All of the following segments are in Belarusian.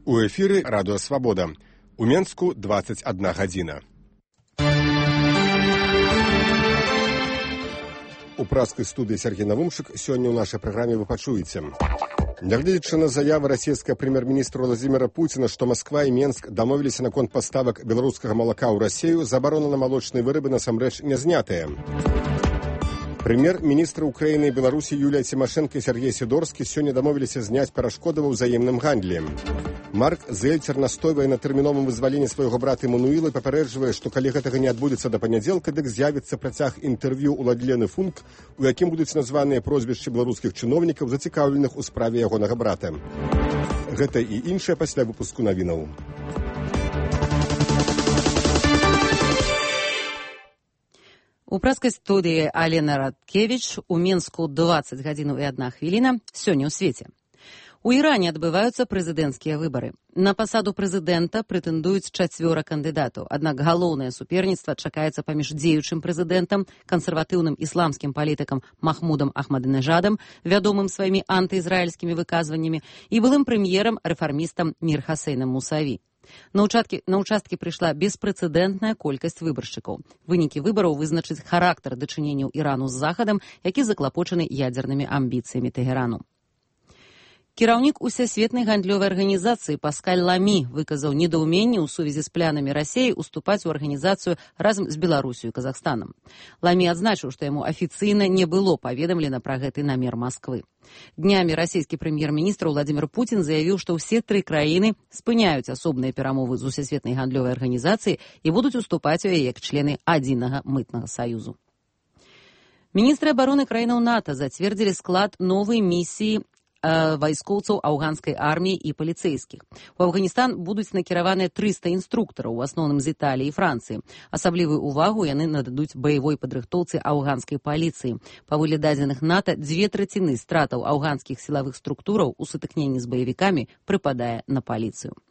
У эфіры радыё Свабода. У Менску 21 гадзіна. У праскай студыі Сергей Навумчык сёння ў нашай праграме вы пачуеце. Нягледзячы на заявы расійскага прэм'ер-міністра Владзіміра Пуціна, што Масква і Менск дамовіліся наконт паставак беларускага малака ў Расію, забарона на малочныя вырабы насамрэч не знятая. Прэм'ер-міністры Украіны і Беларусі Юлія Цімашэнка і Сергей Сідорскі сёння дамовіліся зняць перашкоды ва ўзаемным гандлі. Марк Зельцер настойвае на тэрміновым вызваленні свайго брата Эммануіла і папярэджвае, што калі гэтага не адбудзецца да панядзелка, дык з'явіцца працяг інтэрв'ю ў Ладлены Функ, у якім будуць названыя прозвішчы беларускіх чыноўнікаў, зацікаўленых у справе ягонага брата. Гэта і іншае пасля выпуску навінаў. У праскай студыі Алена Радкевіч, у Менску 20 гадзінаў і 1 хвіліна, сёння ў свеце. У Іране адбываюцца прэзідэнцкія выбары. На пасаду прэзідэнта прэтэндуюць 4 кандыдатаў, аднак галоўнае суперніцтва чакаецца паміж дзеючым прэзідэнтам, кансерватыўным ісламскім палітыкам Махмудам Ахмадынежадам, вядомым сваімі антыізраільскімі выказваннямі, і былым прэм'ерам-рэфармістам Мір Хасейнам Мусаві. На ўчасткі прыйшла беспрэцэдэнтная колькасць выбаршчыкаў. Вынікі выбараў вызначыць характар дачыненняў Ірану з Захадам, які заклапочаны ядзернымі амбіцыямі Тэгэрану. Кіраўнік Усесветнай гандлёвай арганізацыі Паскаль Ламі выказаў недаўменне ў сувязі з планамі Расіі уступаць у арганізацыю разам з Беларусю і Казахстанам. Ламі адзначыў, што яму афіцыйна не было паведамлена пра гэты намер Масквы. Днямі расійскі прэм'ер-міністр Владзімір Пуцін заявіў, што ўсе 3 краіны спыняюць асобныя перамовы з Усесветнай гандлёвай арганізацыяй і будуць уступаць у яе як члены адзінага мытнага саюзу. Міністры абароны краінаў НАТО зацвердзілі склад новай місіі вайскоўцаў афганскай арміі і паліцэйскіх. У Афганістан будуць накіраваныя 300 інструктараў, у асноўным з Італіі і Францыі. Асаблівую увагу яны нададуць баявой падрыхтоўцы афганскай паліцыі. Паводле дадзеных НАТО, 2/3 стратаў афганскіх сілавых структураў у сутыкненні з баевікамі прыпадае на паліцыю.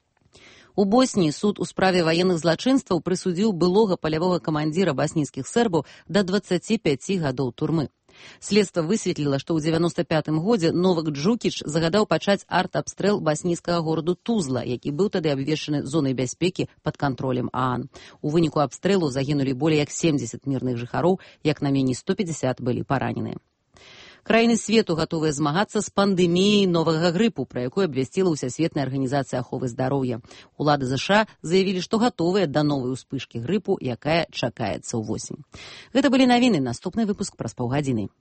У Босніі суд у справе ваенных злачынстваў прысудзіў былога палявога камандзіра баснійскіх сербаў да 25 гадоў турмы. Следства высветліла, што ў 95-м годзе Новак Джукіч загадаў пачаць арт-абстрэл баснійскага гораду Тузла, які быў тады абвешчаны зонай бяспекі пад кантролем ААН. У выніку абстрэлу загінулі болей як 70 мірных жыхароў, як на меней 150 былі параненыя. Краіны свету гатовыя змагацца з пандэміяй новага грыпу, пра якую абвясціла Усесветная арганізацыя аховы здароўя. Улады ЗША заявілі, што гатовыя да новай успышкі грыпу, якая чакаецца ўвосень. Гэта былі навіны, наступны выпуск праз паўгадзіны.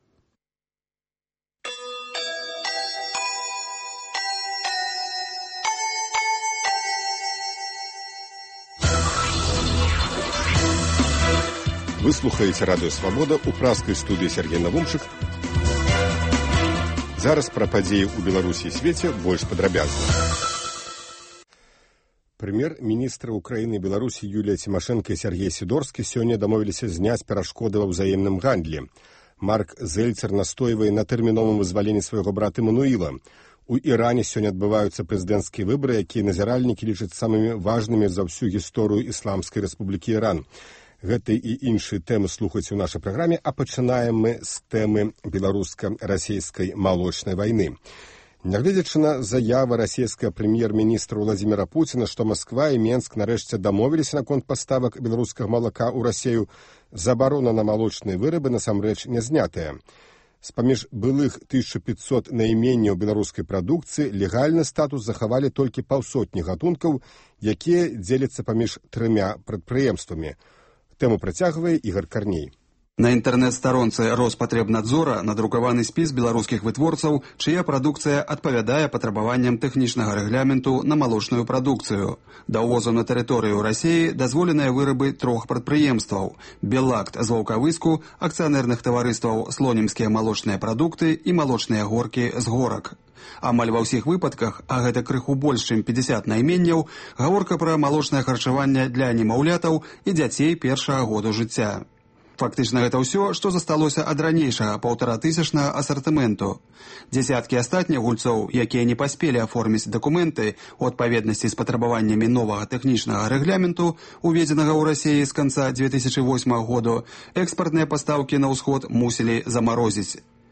Вы слухаеце радыё Свабода, у праскай студыі Сергей Навумчык. Зараз пра падзеі ў Беларусі і свеце больш падрабязна. Прэм'ер-міністры Украіны і Беларусі Юлія Цімашэнка і Сергей Сідорскі сёння дамовіліся зняць перашкоды ва ўзаемным гандлі. Марк Зельцер настойвае на тэрміновым вызваленні свайго брата Эммануіла. У Іране сёння адбываюцца прэзідэнцкія выбары, якія назіральнікі лічаць самымі важнымі за ўсю гісторыю Ісламскай рэспублікі Іран. Гэты і іншыя тэмы слухайце ў нашай праграме, а пачынаем мы з тэмы беларуска-расійскай малочнай вайны. Нягледзячы на заявы расійскага прэм'ер-міністра Владзіміра Пуціна, што Масква і Менск нарэшце дамовіліся наконт паставак беларускага малака ў Расію, забарона на малочныя вырабы насамрэч не знятая. З-паміж былых 1500 найменняў беларускай прадукцыі легальны статус захавалі толькі паўсотні гатункаў, якія дзеляцца паміж 3 прадпрыемствамі. Тэму працягвае Ігор Карней. На інтэрнэт-старонцы Роспатребнадзора надрукаваны спіс беларускіх вытворцаў, чыя прадукцыя адпавядае патрабаванням тэхнічнага рэгламенту на малочную прадукцыю. Да ўвозу на тэрыторыю Расіі дазволеныя вырабы 3 прадпрыемстваў: Беллакт з Ваўкавыску, акцыянерных таварыстваў Слонімскія малочныя прадукты і малочныя горкі з Горак. Амаль ва ўсіх выпадках, а гэта крыху больш, чым 50 найменняў, гаворка пра малочнае харчаванне для немаўлятаў і дзяцей першага году жыцця. Фактычна гэта ўсё, што засталося ад ранейшага 1500-тысячнага асартыменту. Дзесяткі астатніх гульцоў, якія не паспелі аформіць дакументы у адпаведнасці з патрабаваннямі новага тэхнічнага рэгламенту, уведзенага ў Расіі з канца 2008 году, экспартныя пастаўкі на ўсход мусілі замарозіць.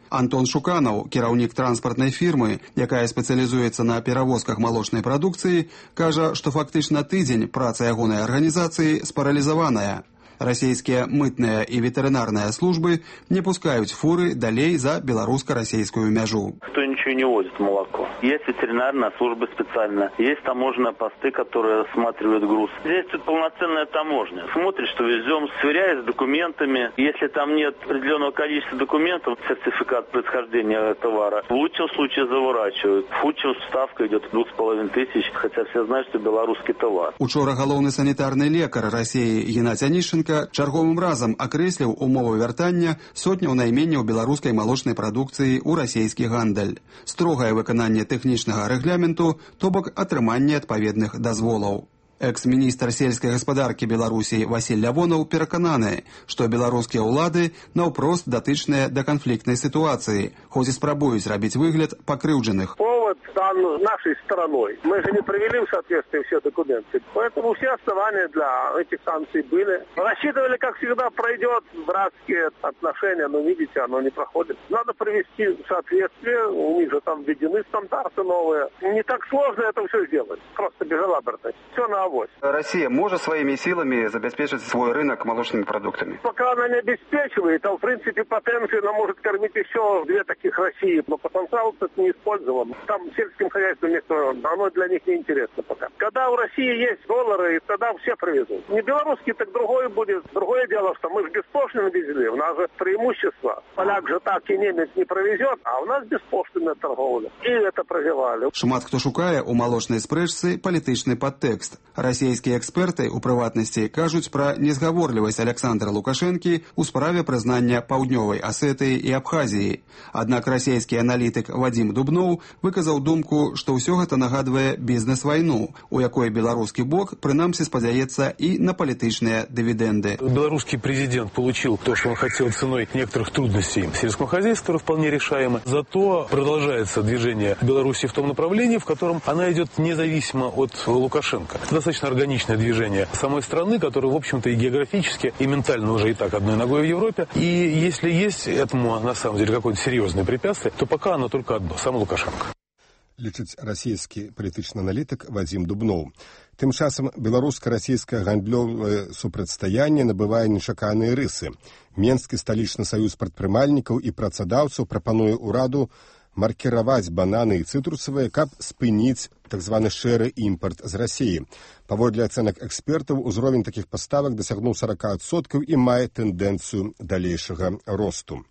Антон Шуканаў, кіраўнік транспартнай фірмы, якая спецыялізуецца на перавозках малочнай прадукцыі, кажа, што фактычна тыдзень праца ягонай арганізацыі спаралізаваная. Расійскія мытныя і ветэрынарныя службы не пускаюць фуры далей за беларуска-расійскую мяжу. Кто ничего не возит молоко. Есть ветеринарная служба специальная, есть таможенные посты, которые осматривают груз. Здесь тут полноценная таможня. Смотрит, что везем, сверяясь с документами. Если там нет определенного количества документов, сертификат происхождения товара, в лучшем случае заворачивают. В худшем ставка идет 2500, хотя все знают, что белорусский товар. Учора галоўны санітарны лекар Расіі Геннадзь Анішченка чарговым разам акрэсліў умовы вяртання сотняў найменняў беларускай малочнай прадукцыі ў расійскі гандаль. Строгае выкананне тэхнічнага рэгламенту, то бок атрыманне адпаведных дазволаў. Экс-міністр сельскай гаспадаркі Беларусі Васіль Лявонаў перакананы, што беларускія ўлады наўпрост датычныя да канфліктнай сітуацыі, хоць і спрабуюць рабіць выгляд пакрыўджаных. Повод дан нашей стороной. Мы же не привели в соответствие все документы. Поэтому все основания для этих санкций были. Рассчитывали, как всегда, пройдет братские отношения, но видите, оно не проходит. Надо привести в соответствие. У них же там введены стандарты новые. Не так сложно это все сделать. Просто безалаберность. Все на авось. Россия может своими силами забеспечить свой рынок молочными продуктами? Пока она не обеспечивает, то в принципе потенциально она может кормить еще две таких России. Но потенциал это не использован. Там сельским хозяйством оно для них не интересно пока. Когда у России есть доллары, тогда все привезут. Не белорусский, так другой будет. Другое дело, что мы же беспошлино везли. У нас же преимущество. Поляк же так и немец не провезет, а у нас беспошлинная торговля. И это прозевали. Шмат хто шукае у малочнай спрэчцы палітычны падтэкст. Расійскія эксперты, у прыватнасці, кажуць пра незгаворлівасць Александра Лукашэнкі ў справе прызнання Паўднёвай Асетыі і Абхазіі. Аднак расійскі аналітык Вадзім Дубноў выказаў думку, што ўсё гэта нагадвае бізнес-вайну, у якой беларускі бок прынамсі спадзяецца і на палітычныя дывідэнды. Белорусский президент получил то, что он хотел ценой некоторых трудностей сельского хозяйства, вполне решаемо. Зато продолжается движение Беларуси в том направлении, в котором она идет независимо от Лукашенко. Это достаточно органичное движение самой страны, которая, в общем-то, и географически, и ментально уже и так одной ногой в Европе. И если есть этому, на самом деле, какое-то серьезное препятствие, то пока оно только одно – сам Лукашенко. Лічыць расійскі палітычны аналітык Вадзім Дубноў. Тым часам беларуска-расійскае гандлёвае супрацьстаянне набывае нечаканыя рысы. Менскі сталічны саюз прадпрымальнікаў і працадаўцаў прапануе ўраду маркіраваць бананы і цытрусавыя, каб спыніць так званы шэры імпарт з Расіі. Паводле ацэнак экспертаў, узровень такіх паставак дасягнуў 40% і мае тэндэнцыю далейшага росту.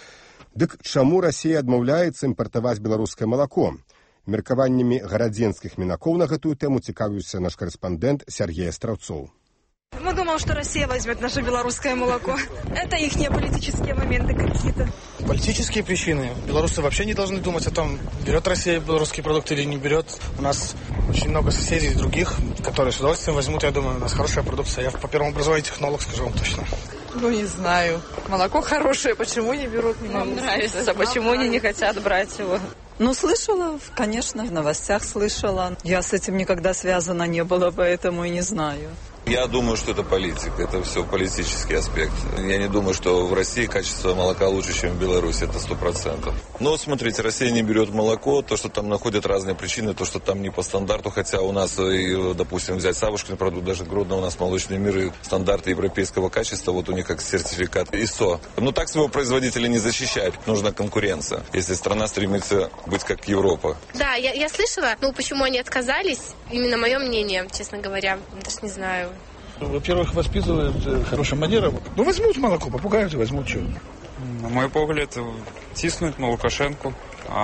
Дык чаму Расія адмаўляецца імпартаваць беларускае малако? Меркаваннямі гарадзенскіх мінакоў на гэтую тэму цікавіўся наш карэспандэнт Сергей Остраўцоў. Мы думаем, что Россия возьмет наше белорусское молоко. Это их политические моменты какие-то. Политические причины. Белорусы вообще не должны думать о том, берет Россия белорусские продукты или не берет. У нас очень много соседей других, которые с удовольствием возьмут. Я думаю, у нас хорошая продукция. Я по первому образованию технолог, скажу вам точно. Ну, не знаю. Молоко хорошее, почему не берут? Нам нравится. Почему они не хотят брать его? Ну, слышала, конечно, в новостях слышала. Я с этим никогда связана не была, поэтому и не знаю. Я думаю, что это политика, это все политический аспект. Я не думаю, что в России качество молока лучше, чем в Беларуси, это 100%. Но смотрите, Россия не берет молоко, то, что там находят разные причины, то, что там не по стандарту, хотя у нас, допустим, взять Савушкин продукт, даже Гродно у нас молочный мир и стандарты европейского качества, вот у них как сертификат ИСО. Но так своего производителя не защищать, нужна конкуренция, если страна стремится быть как Европа. Да, я слышала, ну почему они отказались, именно мое мнение, честно говоря, даже не знаю. Во-первых, воспитывают хорошим манерам. Ну, возьмут молоко, попугают и возьмут что. На мой погляд, тиснуть на Лукашенку.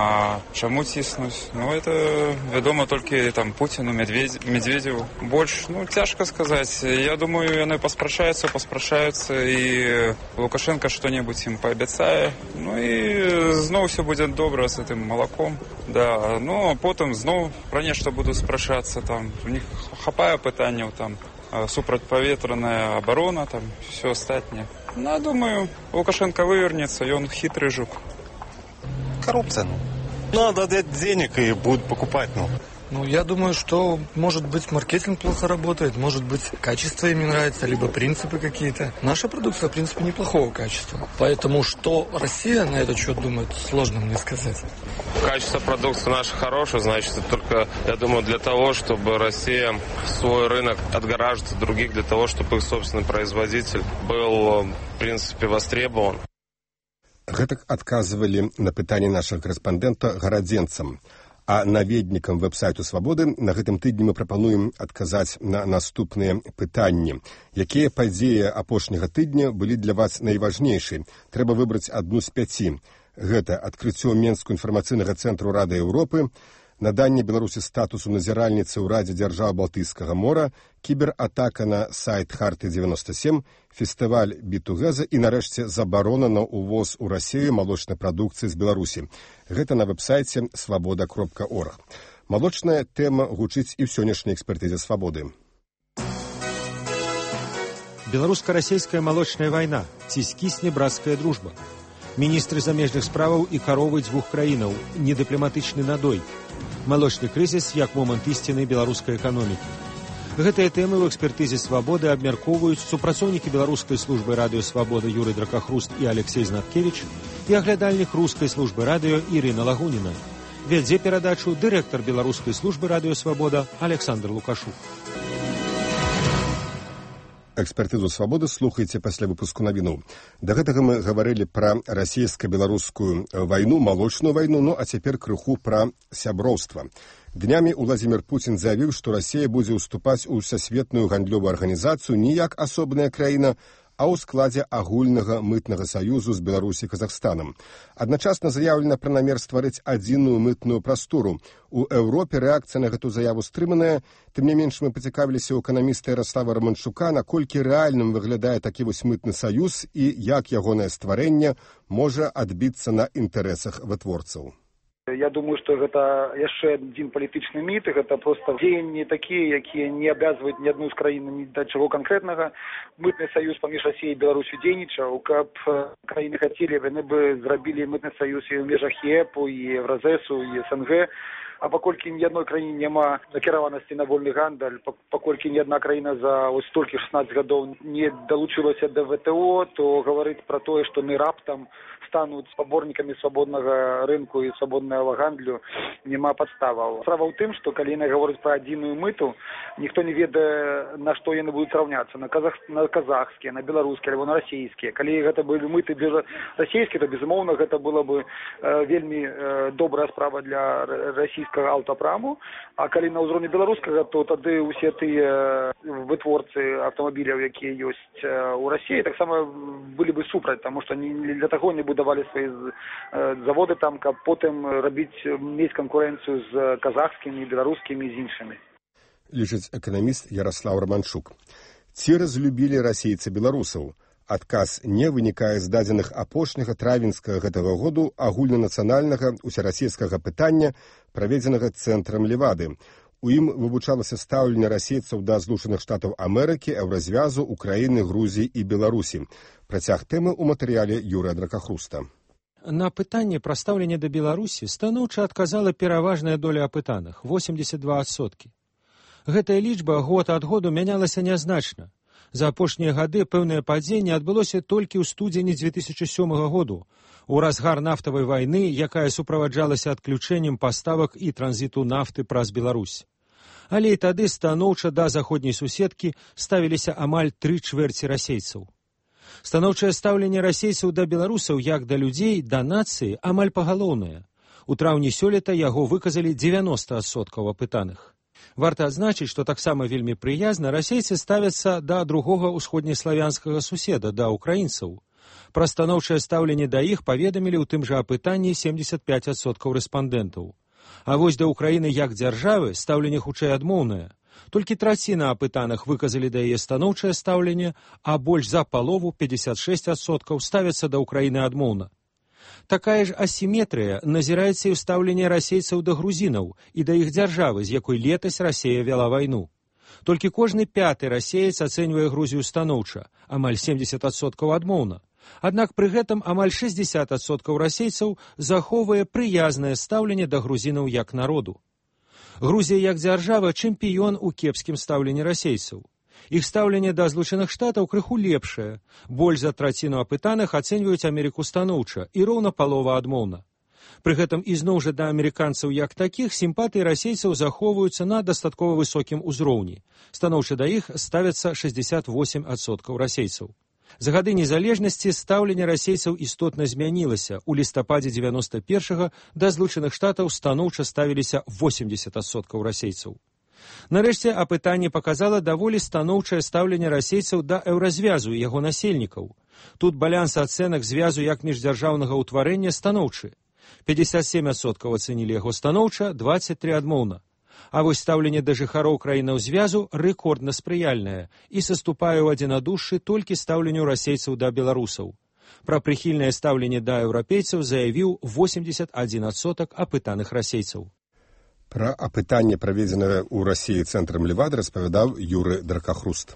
А чому тиснуть? Ну, это ведомо тільки там Путіну, Медведеву. Больше, ну, тяжко сказать. Я думаю, вони поспрашаються, і Лукашенко що-небудь їм пообіцяє. Ну, і знову все буде добре з цим молоком. Да. Ну, а потім знову про нечто будуть спрашатися. Там, у них хапає питання, там, супротиповітряна оборона, там, все остальне. Ну, я думаю, Лукашенко вывернется, и он хитрый жук. Коррупция. Надо дать денег и будут покупать, Ну, я думаю, что, может быть, маркетинг плохо работает, может быть, качество им не нравится, либо принципы какие-то. Наша продукция, в принципе, неплохого качества. Поэтому, что Россия на этот счет думает, сложно мне сказать. Качество продукции наше хорошее, значит, это только, я думаю, для того, чтобы Россия свой рынок отгораживает от других, для того, чтобы их собственный производитель был, в принципе, востребован. Гэтак адказвалі на пытанне нашага карэспандэнта гарадзенцам. А наведнікам вэб-сайту «Свабоды» на гэтым тыдні мы прапануем адказаць на наступныя пытанні. Якія падзеі апошняга тыдня былі для вас найважнейшай? Трэба выбраць адну з 5. Гэта адкрыццё Менскага інфармацыйнага цэнтру Рады Еўропы, наданне Беларусі статусу назіральніцы ў Радзе дзяржаў Балтыйскага мора, кібератака на сайт Харты-97, фестываль Бітугэза і, нарэшце, забарона на ўвоз у Расію малочнай прадукцыі з Беларусі. Гэта на вэб-сайце свабода.орг. Малочная тэма гучыць і ў сённяшняй экспертызе «Свабоды». Беларуска-расійская малочная вайна. Ці скісне брацкая дружба? Міністры замежных справаў і каровы дзвюх краінаў. Недыпламатычны надой. Малочны крызіс як момант ісціны беларускай эканомікі. Гэтыя тэмы ў экспертызе «Свабоды» абмяркоўваюць супрацоўнікі беларускай службы радыё «Свабода» Юрый Дракахруст і Алексей Знаткевич і аглядальнік рускай службы радыё Ірына Лагуніна. Вядзе перадачу дырэктар беларускай службы радыё «Свабода» Александр Лукашук. Экспертызу «Свабоды» слухайце пасля выпуску навіну. Да гэтага мы гаварылі пра расійска-беларускую вайну, малочную вайну, ну а цяпер крыху пра сяброўства. Днямі Владзімір Пуцін заявіў, што Расія будзе ўступаць у сусветную гандлёвую арганізацыю не як асобная краіна, а ў складзе агульнага мытнага саюзу з Беларусі і Казахстанам. Адначасна заяўлена пра намер стварыць адзіную мытную прастору. У Еўропе рэакцыя на гэту заяву стрыманая. Тым не менш мы пацікавіліся ў эканаміста Ярослава Романчука, наколькі рэальным выглядае такі вось мытны саюз і як ягонае стварэнне можа адбіцца на інтарэсах вытворцаў. Я думаю, што гэта яшчэ адзін палітычны міт, і гэта проста дзеянні такія, якія не абавязваюць ні адну з краін ні да чаго канкрэтнага. Мытны саюз паміж Расіяй і Беларусю дзейнічаў. Каб краіны хацелі, яны бы зрабілі мытны саюз і ў межах ЕЭПу, і Евразэсу, і СНГ. А паколькі ні адной краіне няма накіраванасці на вольны гандаль, паколькі ні адна краіна за ось столькі 16 гадоў не далучылася да ВТО, то гаварыць пра тое, што мы раптам стануць спаборнікамі свабоднага рынку і свабоднага гандлю, няма падставаў. Справа ў тым, што калі яны гавораць пра адзіную мыту, ніхто не ведае, на што яны будуць раўняцца, на казахскія, на беларускія альбо на расійскія. Калі гэта былі мыты расійскія, то безумоўна гэта была бы вельмі добрая справа для расійскага аўтапраму, а калі на ўзроўні беларускага, то тады ўсе тыя вытворцы аўтамабіляў, якія ёсць у Расіі, таксама былі бы супраць, таму што для таго не будавалі свае заводы там, каб потым мець канкурэнцыю з казахскімі, беларускімі і з іншымі. Лічыць эканаміст Ярослав Романчук. Ці разлюбілі расейцы беларусаў? Адказ не вынікае з дадзеных апошняга травеньскага гэтага году агульнанацыянальнага усерасійскага пытання, праведзенага цэнтрам Левады. У ім вывучалася стаўленне расейцаў да Злучаных Штатаў Амерыкі, Еўразвязу, Украіны, Грузіі і Беларусі. Працяг тэмы ў матэрыяле Юрыя Дракахруста. На пытанне пра стаўленне да Беларусі станоўча адказала пераважная доля апытаных – 82%. Гэтая лічба год ад году мянялася нязначна. За апошнія гады пэўнае падзенне адбылося толькі ў студзені 2007 году, у разгар нафтавай вайны, якая суправаджалася адключэннем паставак і транзіту нафты праз Беларусь. Але і тады станоўча да заходняй суседкі ставіліся амаль 3/4 расейцаў. Станоўчае стаўленне расейцаў да беларусаў як да людзей, да нацыі амаль пагалоўнае. У траўні сёлета яго выказалі 90% апытаных. Варта адзначыць, што таксама вельмі прыязна расейцы ставяцца да другога ўсходнеславянскага суседа, да украінцаў. Пра станоўчае стаўленне да іх паведамілі ў тым жа апытанні 75% рэспандэнтаў. А вось да Украіны як дзяржавы стаўленне хутчэй адмоўнае. Толькі траціна апытаных выказалі да яе станоўчае стаўленне, а больш за палову, 56%, ставяцца да Украіны адмоўна. Такая ж асіметрыя назіраецца і ў стаўленні расейцаў да грузінаў і да іх дзяржавы, з якой летась Расія вяла вайну. Толькі кожны 5-ы расеец ацэньвае Грузію станоўча, амаль 70% адмоўна. Аднак пры гэтым амаль 60% расейцаў захоўвае прыязнае стаўленне да грузінаў як народу. Грузія як дзяржава чэмпіён у кепскім стаўленні расейцаў. Іх стаўленне да Злучаных Штатаў крыху лепшае. Больш за траціну апытаных ацэньваюць Амерыку станоўча і роўна палова адмоўна. Пры гэтым ізноў жа да амерыканцаў як такіх сімпатыі расейцаў захоўваюцца на дастаткова высокім узроўні. Станоўча да іх ставяцца 68% расейцаў. За гады незалежнасці стаўленне расейцаў істотна змянілася. У лістападзе 91-го да Злучаных Штатаў станоўча ставіліся 80% расейцаў. Нарэшце, апытанне паказала даволі станоўчае стаўленне расейцаў да еўразвязу і яго насельнікаў. Тут баланс ацэнак звязу як міждзяржаўнага ўтварэння станоўчы. 57% ацэнілі яго станоўча, 23% адмоўна. А вось стаўленне да жыхароў краінаў звязу рэкордна спрыяльнае і саступае ў адзінадушшы толькі стаўленню расейцаў да беларусаў. Пра прыхільнае стаўленне да еўрапейцаў заявіў 81% апытаных расейцаў. Пра апытанне, праведзенае ў Расіі цэнтрам Левады, распавядаў Юры Дракахруст.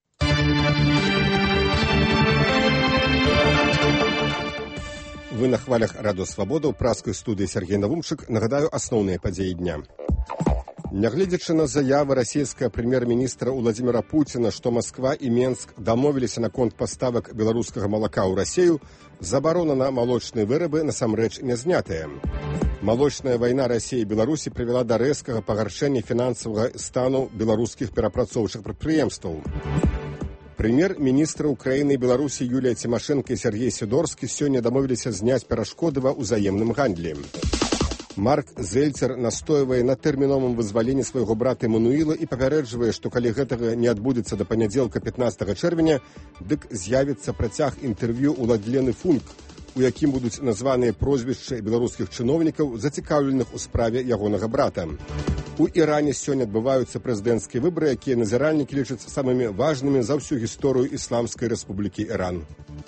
Вы на хвалях Радыё Свабода, ў праскай студыі Сергей Навумчык. Нагадаю асноўныя падзеі дня. Нягледзячы на заявы расійскага прэм'ер-міністра Владзіміра Пуціна, што Масква і Менск дамовіліся наконт паставак беларускага малака ў Расію, забарона на малочныя вырабы насамрэч не знятая. Малочная вайна Расіі і Беларусі прывяла да рэзкага пагаршэння фінансавага стану беларускіх перапрацоўчых прадпрыемстваў. Прэм'ер-міністры Украіны і Беларусі Юлія Цімашэнка і Сергей Сідорскі сёння дамовіліся зняць перашкоды ва ўзаемным гандлі. Марк Зельцер настойвае на тэрміновым вызваленні свайго брата Эммануіла і папярэджвае, што калі гэтага не адбудзецца да панядзелка 15 чэрвеня, дык з'явіцца працяг інтэрв'ю ў Ладлены Функ, у якім будуць названыя прозвішчы беларускіх чыноўнікаў, зацікаўленых у справе ягонага брата. У Іране сёння адбываюцца прэзідэнцкія выбары, якія назіральнікі лічаць самымі важнымі за ўсю гісторыю Ісламскай Рэспублікі Іран.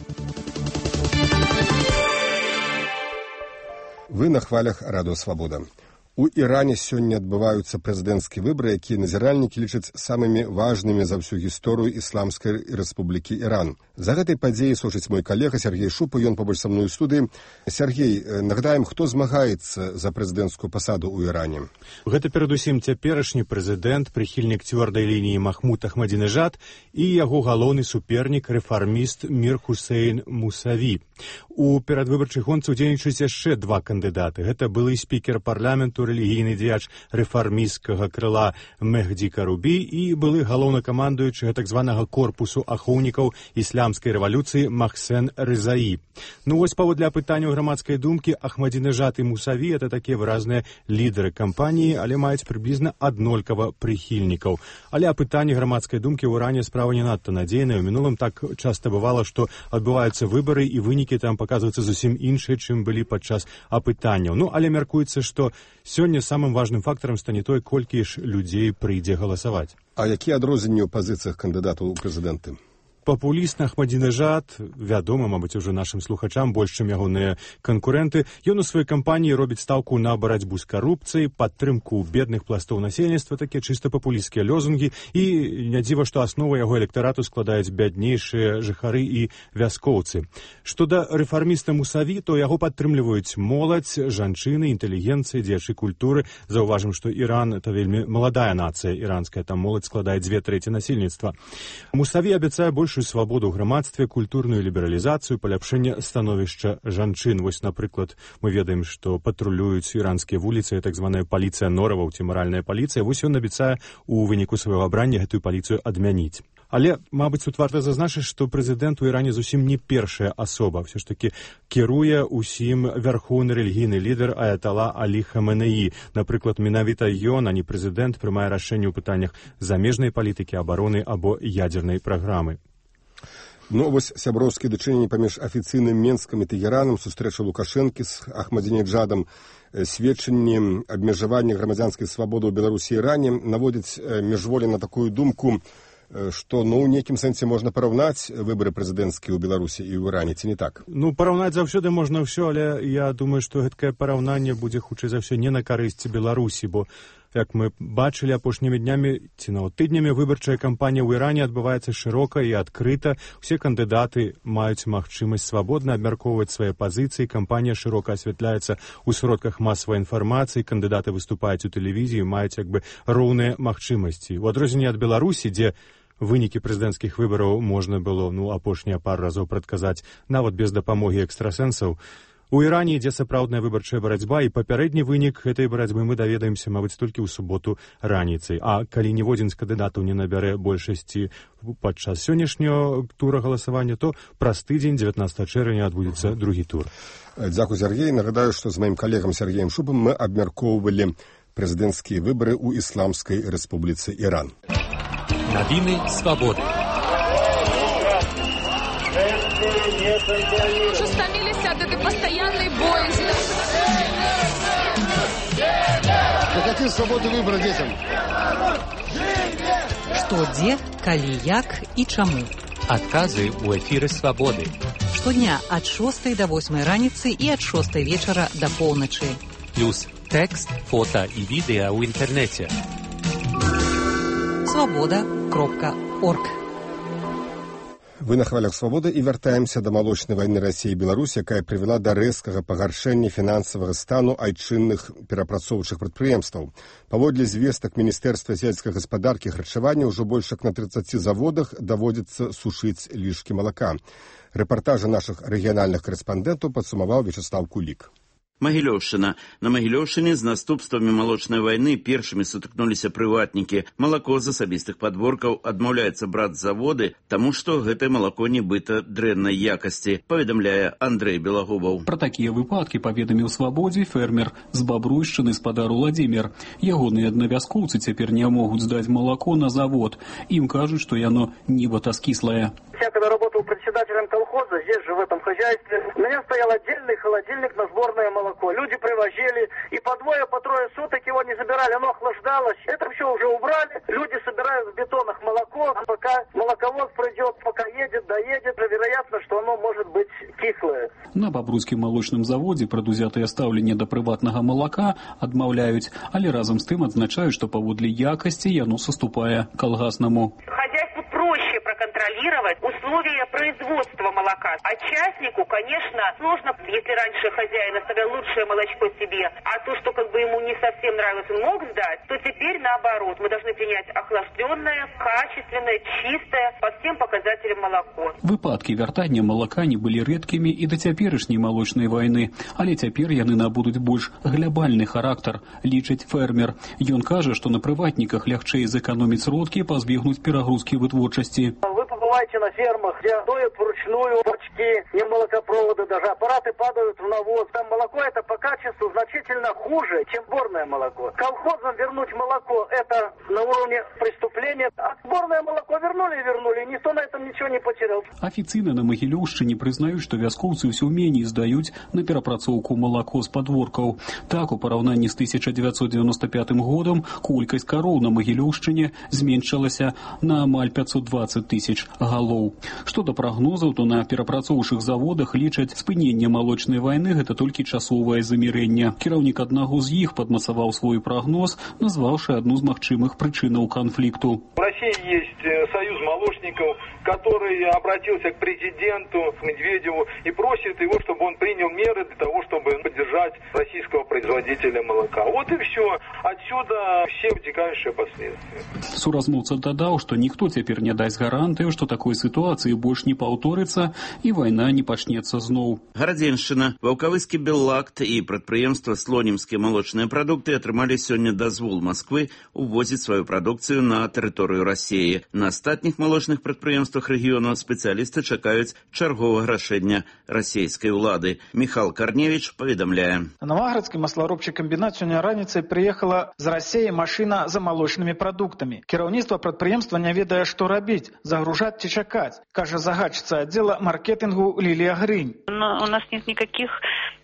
Вы на хвалях Радыё Свабода. У Іране сёння адбываюцца прэзідэнцкія выбары, якія назіральнікі лічаць самымі важнымі за ўсю гісторыю Ісламскай Рэспублікі Іран. За гэтай падзеяй сочыць мой калега Сергей Шупа, ён побач са мной у студыі. Сергей, нагадаем, хто змагаецца за прэзідэнцкую пасаду ў Іране? Гэта перадусім цяперашні прэзідэнт, прыхільнік цвёрдай лініі Махмуд Ахмадзінежад і яго галоўны супернік, рэфарміст Мір Хусейн Мусаві. У перадвыбарчай гонцы ўдзельнічаюць яшчэ два кандыдаты. Гэта былы спікер парламенту, рэлігійны дзеяч рэфармісцкага крыла Мехді Карубі і былы галоўнакамандуючы так званага корпусу ахоўнікаў ісламскай рэвалюцыі Махсен Рызаі. Ну вось паводле апытання грамадскай думкі Ахмадзінежад і Мусаві — это такія выразныя лідары кампаніі, але маюць прыблізна аднолькава прыхільнікаў. Але апытанне грамадскай думкі ў Іране справа не надта надзейная. У мінулым так часта бывала, што адбываюцца выбары і вынікі там паказваюцца зусім іншыя, чым былі падчас апытанняў. Ну, але мяркуецца, што сёння самым важным фактарам стане той, колькі ж людзей прыйдзе галасаваць. А якія адрозненні ў пазіцыях кандыдатаў у прэзідэнты? Папуліст Ахмадзінежад, вядома, мабыць, ужо нашым слухачам больш, чым ягоныя канкурэнты. Ён у сваёй кампаніі робіць стаўку на барацьбу з карупцыяй, падтрымку бедных пластоў насельніцтва, такія чыста папулісцкія лозунгі, і не дзіва, што аснову яго электарату складаюць бяднейшыя жыхары і вяскоўцы. Што да рэфарміста Мусаві, то яго падтрымліваюць моладзь, жанчыны, інтэлігенцыя, дзеячы культуры. Заўважым, што Іран — это вельмі маладая нацыя іранская, там моладзь складае 2/3 насельніцтва. Мусаві абяцае больш свабоду ў грамадстве, культурную лібералізацыю, паляпшэнне становішча жанчын. Вось, напрыклад, мы ведаем, што патрулююць іранскія вуліцы, так званая паліцыя нораваў ці маральная паліцыя. Вось ён абяцае у выніку свайго абрання гэтую паліцыю адмяніць. Але, мабыць, тут варта зазначыць, што прэзідэнт у Іране зусім не першая асоба. Ўсё ж такі кіруе усім вярхоўны рэлігійны лідар аятала Алі Хаменеі. Напрыклад, менавіта ён, а не прэзідэнт, прымае рашэнне ў пытаннях замежнай палітыкі, абароны або ядзернай праграмы. Ну, вось сяброўскія дачыненні паміж афіцыйным Менскам і Тэгеранам, сустрэча Лукашэнкі з Ахмадзінеджадам, сведчанні абмежавання грамадзянскай свабоды ў Беларусі і Іране наводзяць міжволі на такую думку, што, ну, ў нейкім сэнсе можна параўнаць выбары прэзідэнцкія ў Беларусі і ў Іране, ці не так? Ну, параўнаць заўсёды можна ўсё, але я думаю, што гэткае параўнанне будзе хутчэй за ўсё не на карысць Беларусі, бо Як мы бачылі апошнімі днямі ці нават тыднямі, выбарчая кампанія ў Іране адбываецца шырока і адкрыта. Усе кандыдаты маюць магчымасць свабодна абмяркоўваць свае пазіцыі. Кампанія шырока асвятляецца ў сродках масавай інфармацыі. Кандыдаты выступаюць у тэлевізіі, маюць як бы роўныя магчымасці. У адрозненне ад Беларусі, дзе вынікі прэзідэнцкіх выбараў можна было апошнія пару разоў прадказаць нават без дапамогі экстрасэнсаў, у Іране ідзе сапраўдная выбарчая барацьба, і папярэдні вынік гэтай барацьбы мы даведаемся, мабыць, толькі ў суботу раніцай. А калі ніводзін з кандыдатаў не набярэ большасці падчас сённяшняго тура галасавання, то праз тыдзень, 19 чэрвеня, адбудзецца другі тур. Дзякуй, Сергей. Нагадаю, што з маім калегам Сергеем Шубам мы абмяркоўвалі прэзідэнцкія выбары ў Ісламскай Рэспубліцы Іран. Навіны свабоды. Уже стомились от этой постоянной боязни. Какие свободы выбора детям? Што, дзе, калі, як і чаму. Адказы ў эфіры свабоды. Штодня ад 6 до 8 раніцы і ад 6 вечара до поўначы. Плюс тэкст, фота і відэа ў інтэрнэце. Свабода.орг. Вы на хвалях свабоды і вяртаемся да малочнай вайны Расіі і Беларусі, якая прывяла да рэзкага пагаршэння фінансавага стану айчынных перапрацоўчых прадпрыемстваў. Паводле звестак Міністэрства сельскай гаспадаркі і харчавання ўжо больш як на 30 заводах даводзіцца сушыць лішкі малака. Рэпартажы нашых рэгіянальных карэспандэнтаў падсумаваў Вячеслав Кулік. Магілёўшчына. На Магілёўшчыне з наступствамі малочнай вайны першымі сутыкнуліся прыватнікі. Малако з асабістых падворкаў адмаўляецца браць заводы, таму што гэтае малако нібыта дрэннай якасці, паведамляе Андрэй Белагубаў. Пра такія выпадкі паведаміў Свабодзе фермер з Бабруйшчыны спадар Уладзімір. Ягоныя аднавяскоўцы цяпер не могуць здаць малако на завод. Ім кажуць, што яно нібыта скіслае. Я когда работал председателем колхоза, здесь же в этом хозяйстве, у меня стоял отдельный холодильник на сборное молоко. Люди привозили, и по двое, по трое суток его не забирали, оно охлаждалось. Это все уже убрали, люди собирают в бетонах молоко, а пока молоковоз пройдет, пока едет, доедет, вероятно, что оно может быть кислое. На Бабруйскім малочным заводзе прадузятае стаўленне да прыватнага малака адмаўляюць, але разам з тым адзначаюць, што паводле якасці яно саступае калгаснаму. Хозяйству проще проконтролировать условия производства молока. А частнику, конечно, сложно, если раньше хозяин оставлял лучшее молочко себе, а то, что как бы ему не совсем нравилось, он мог сдать, то теперь наоборот. Мы должны принять охлажденное, качественное, чистое, по всем показателям молоко. Выпадкі вяртання малака не былі рэдкімі і да цяперашняй малочнай вайны, але цяпер яны набудуць больш глябальны характар, лічыць фермер. Ён кажа, што на прыватніках лягчэй зэканоміць сродкі, пазбегнуць перагрузкі вытворчасці. Вы побываете на фермах, где доят вручную бочки, не молокопроводы даже, аппараты падают в навоз. Там молоко это по качеству значительно хуже, чем сборное молоко. Колхозам вернуть молоко это на уровне преступления, а сборное молоко вернули и вернули, никто на этом ничего не потерял. Афіцыйна на Магілёўшчыне прызнаюць, што вяскоўцы ўсё меней здаюць на перапрацоўку малако з падворкаў. Так, у параўнанні з 1995 годам колькасць кароў на Магілёўшчыне зменшылася на амаль 520 тысяч галоў. Што да прагнозаў, то на перапрацоўчых заводах лічаць спыненне малочнай вайны гэта толькі часовае замірэнне. Кіраўнік аднаго з іх падмацаваў свой прагноз, назваўшы адну з магчымых прычынаў канфлікту. В России есть союз молочников, который обратился к президенту Медведеву и просит его, чтобы он принял меры для того, чтобы поддержать российского производителя молока. Вот и все. Отсюда все вытекающие последствия. Суразмоўца дадаў, што ніхто цяпер не дасць гарантыю, што такой сітуацыі больш не паўторыцца і вайна не пачнецца зноў. Гарадзеншчына, Ваўкавыскі Беллакт і прадпрыемства Слонімскія малочныя прадукты атрымалі сёння дазвол Масквы увозіць сваю прадукцыю на тэрыторыю Расіі. На астатніх малочных прадпрыемствах рэгіёну спецыялісты чакаюць чарговага рашэння расійскай улады. Міхал Карневіч паведамляе. На Новоградскі масларобчы камбінат сёння раніцай прыехала з Расіі машына за малочнымі прадуктамі. Кіраўніцтва прадпрыемства не ведае, што рабіць, загружаць ці чакаць, кажа загадчыца аддзела маркетынгу Лілія Грынь. У нас нет никаких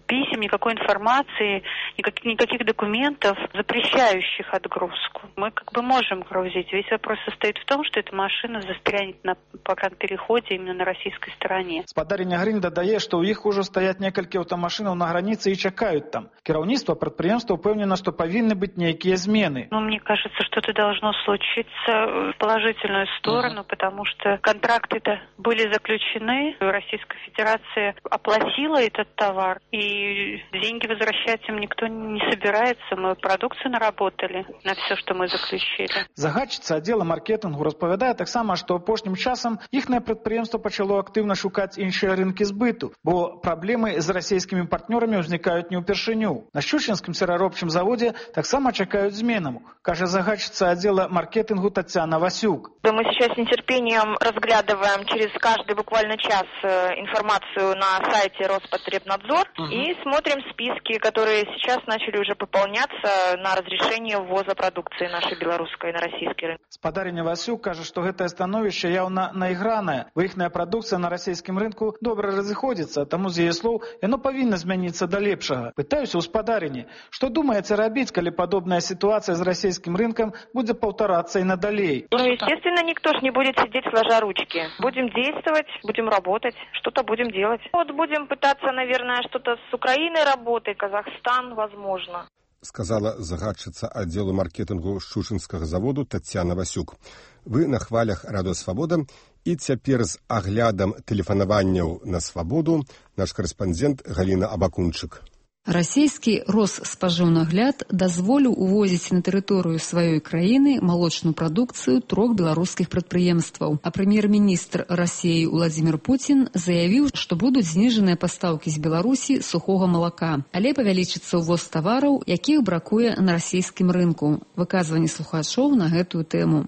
писем, никакой информации, никаких документов, запрещающих отгрузку. Мы можем грузить. Весь вопрос состоит в том, что эта машина застрянет на погранпереходе именно на российской стороне. Спадарня Грин додае, што ў іх ужо стаяць некалькі аўтамашынаў на граніцы і чакаюць там. Кіраўніцтва прадпрыемства ўпэўнена, што павінны быць нейкія змены. Мне кажется, что это должно случиться в положительную сторону, потому что контракты-то были заключены, Российская Федерация оплатила этот товар, и деньги возвращать им никто не собирается. Мы продукцию наработали на все, что мы заключили. Загадчыца аддзела маркетынгу распавядае таксама, што апошнім часам іхнае прадпрыемства пачало актыўна шукаць іншыя рынкі збыту, бо праблемы з расійскімі партнёрамі ўзнікаюць не ўпершыню. На Щучинскім сыраробчым заводзе таксама чакаюць зменаў, кажа загадчица отдела маркетингу Татьяна Васюк. Мы сейчас с нетерпением разглядываем через каждый буквально час информацию на сайте Роспотребнадзор и смотрим списки, которые сейчас начали уже пополняться на разрешение ввоза продукции нашей белорусской на российский рынок. Спадарня Васюк кажа, што гэтае становішча яўна наігранае, бо іхная прадукцыя на расійскім рынку добра разыходзіцца, таму з яе слоў яно павінна змяніцца да лепшага. Пытаюся ў спадарні, што думаеце рабіць, калі падобная ситуация с российским рынком будет повторяться и надалей? Естественно, никто ж не будет сидеть сложа ручки. Будем действовать, будем работать, что-то будем делать. Будем пытаться, наверное, что-то с Украиной работать, Казахстан, возможно. Сказала загадчица отделу маркетингу Щучинского заводу Татьяна Васюк. Вы на хвалях Радио Свобода, і цяпер з аглядам тэлефанаванняў на свабоду наш корэспандэнт Галіна Абакунчык. Расійскі Росспажыўнагляд дазволіў увозіць на тэрыторыю сваёй краіны малочную прадукцыю 3 беларускіх прадпрыемстваў. А прэм'ер-міністр Расіі Владзімір Пуцін заявіў, што будуць зніжаныя пастаўкі з Беларусі сухога малака, але павялічыцца ўвоз тавараў, якіх бракуе на расійскім рынку. Выказванні слухачоў на гэтую тэму.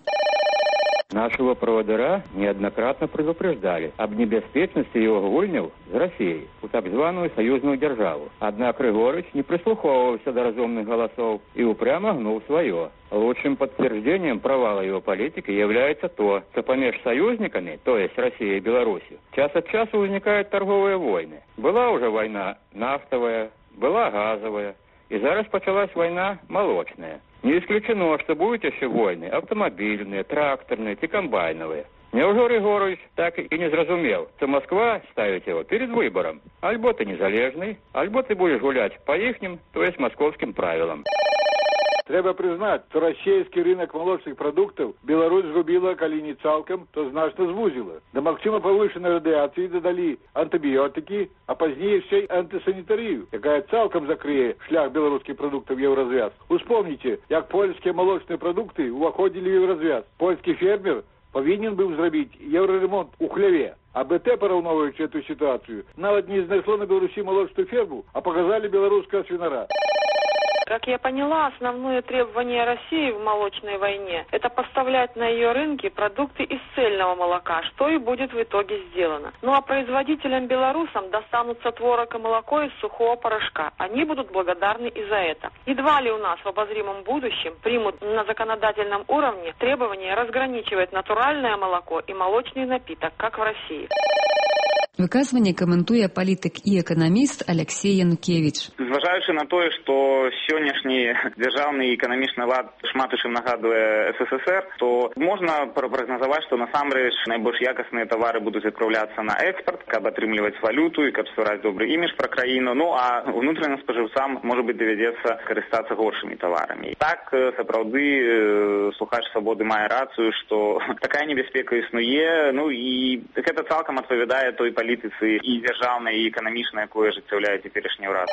Нашего проводора неоднократно предупреждали об небяспечности его гульняў з Россией у так званую союзную державу. Однако Григорыч не прислуховывался до разумных голосов и упрямо гнул свое. Лучшим подтверждением провала его политики является то, что помеж союзниками, то есть Россией и Беларусью, час от часу возникают торговые войны. Была уже война нафтовая, была газовая, и зараз почалась война молочная. Не исключено, что будут еще войны автомобильные, тракторные и комбайновые. Неужели Григорович так и не зразумел, что Москва ставит его перед выбором? Альбо ты незалежный, альбо ты будешь гулять по ихним, то есть московским правилам. Трэба прызнаць, што расійскі рынок малочных прадуктаў Беларусь згубіла, калі не цалкам, то значна звузіла. Да магчыма павышанай радыяцыі дадалі антыбіётыкі, а пазней яшчэ і антысанітарыю, якая цалкам закрые шлях беларускіх прадуктаў в еўразвяз. Успомніце, як польскія малочныя прадукты ўваходзілі в еўразвяз. Польскі фермер павінен быў зрабіць еўраремонт у хляве. А БТ, параўноўваючы эту ситуацию, нават не знайшло на Беларусі молочную ферму, а показали белорусского свинара. Как я поняла, основное требование России в молочной войне – это поставлять на ее рынки продукты из цельного молока, что и будет в итоге сделано. Ну а производителям-белорусам достанутся творог и молоко из сухого порошка. Они будут благодарны и за это. Едва ли у нас в обозримом будущем примут на законодательном уровне требование разграничивать натуральное молоко и молочный напиток, как в России. Выказванне каментуе палітык і эканаміст Алексей Янукевич. Зважаючы на тое, што сённяшні дзяржаўны эканамічны лад шмат у чым нагадуе СССР, то можна прагназаваць, што насамрэч найбольш якасныя тавары будуць адпраўляцца на экспарт, каб атрымліваць валюту і каб ствараць добры імідж пра краіну. Ну а унутраным спажыўцам, можа быць, давядзецца карыстацца горшымі таварамі. Так, сапраўды, слухач Свабоды мае рацыю, што такая небяспека існуе, ну і гэта цалкам адпавядае той палітыцы і дзяржаўнай, і эканамічнай, якую ажыццяўляе цяперашні ўрад.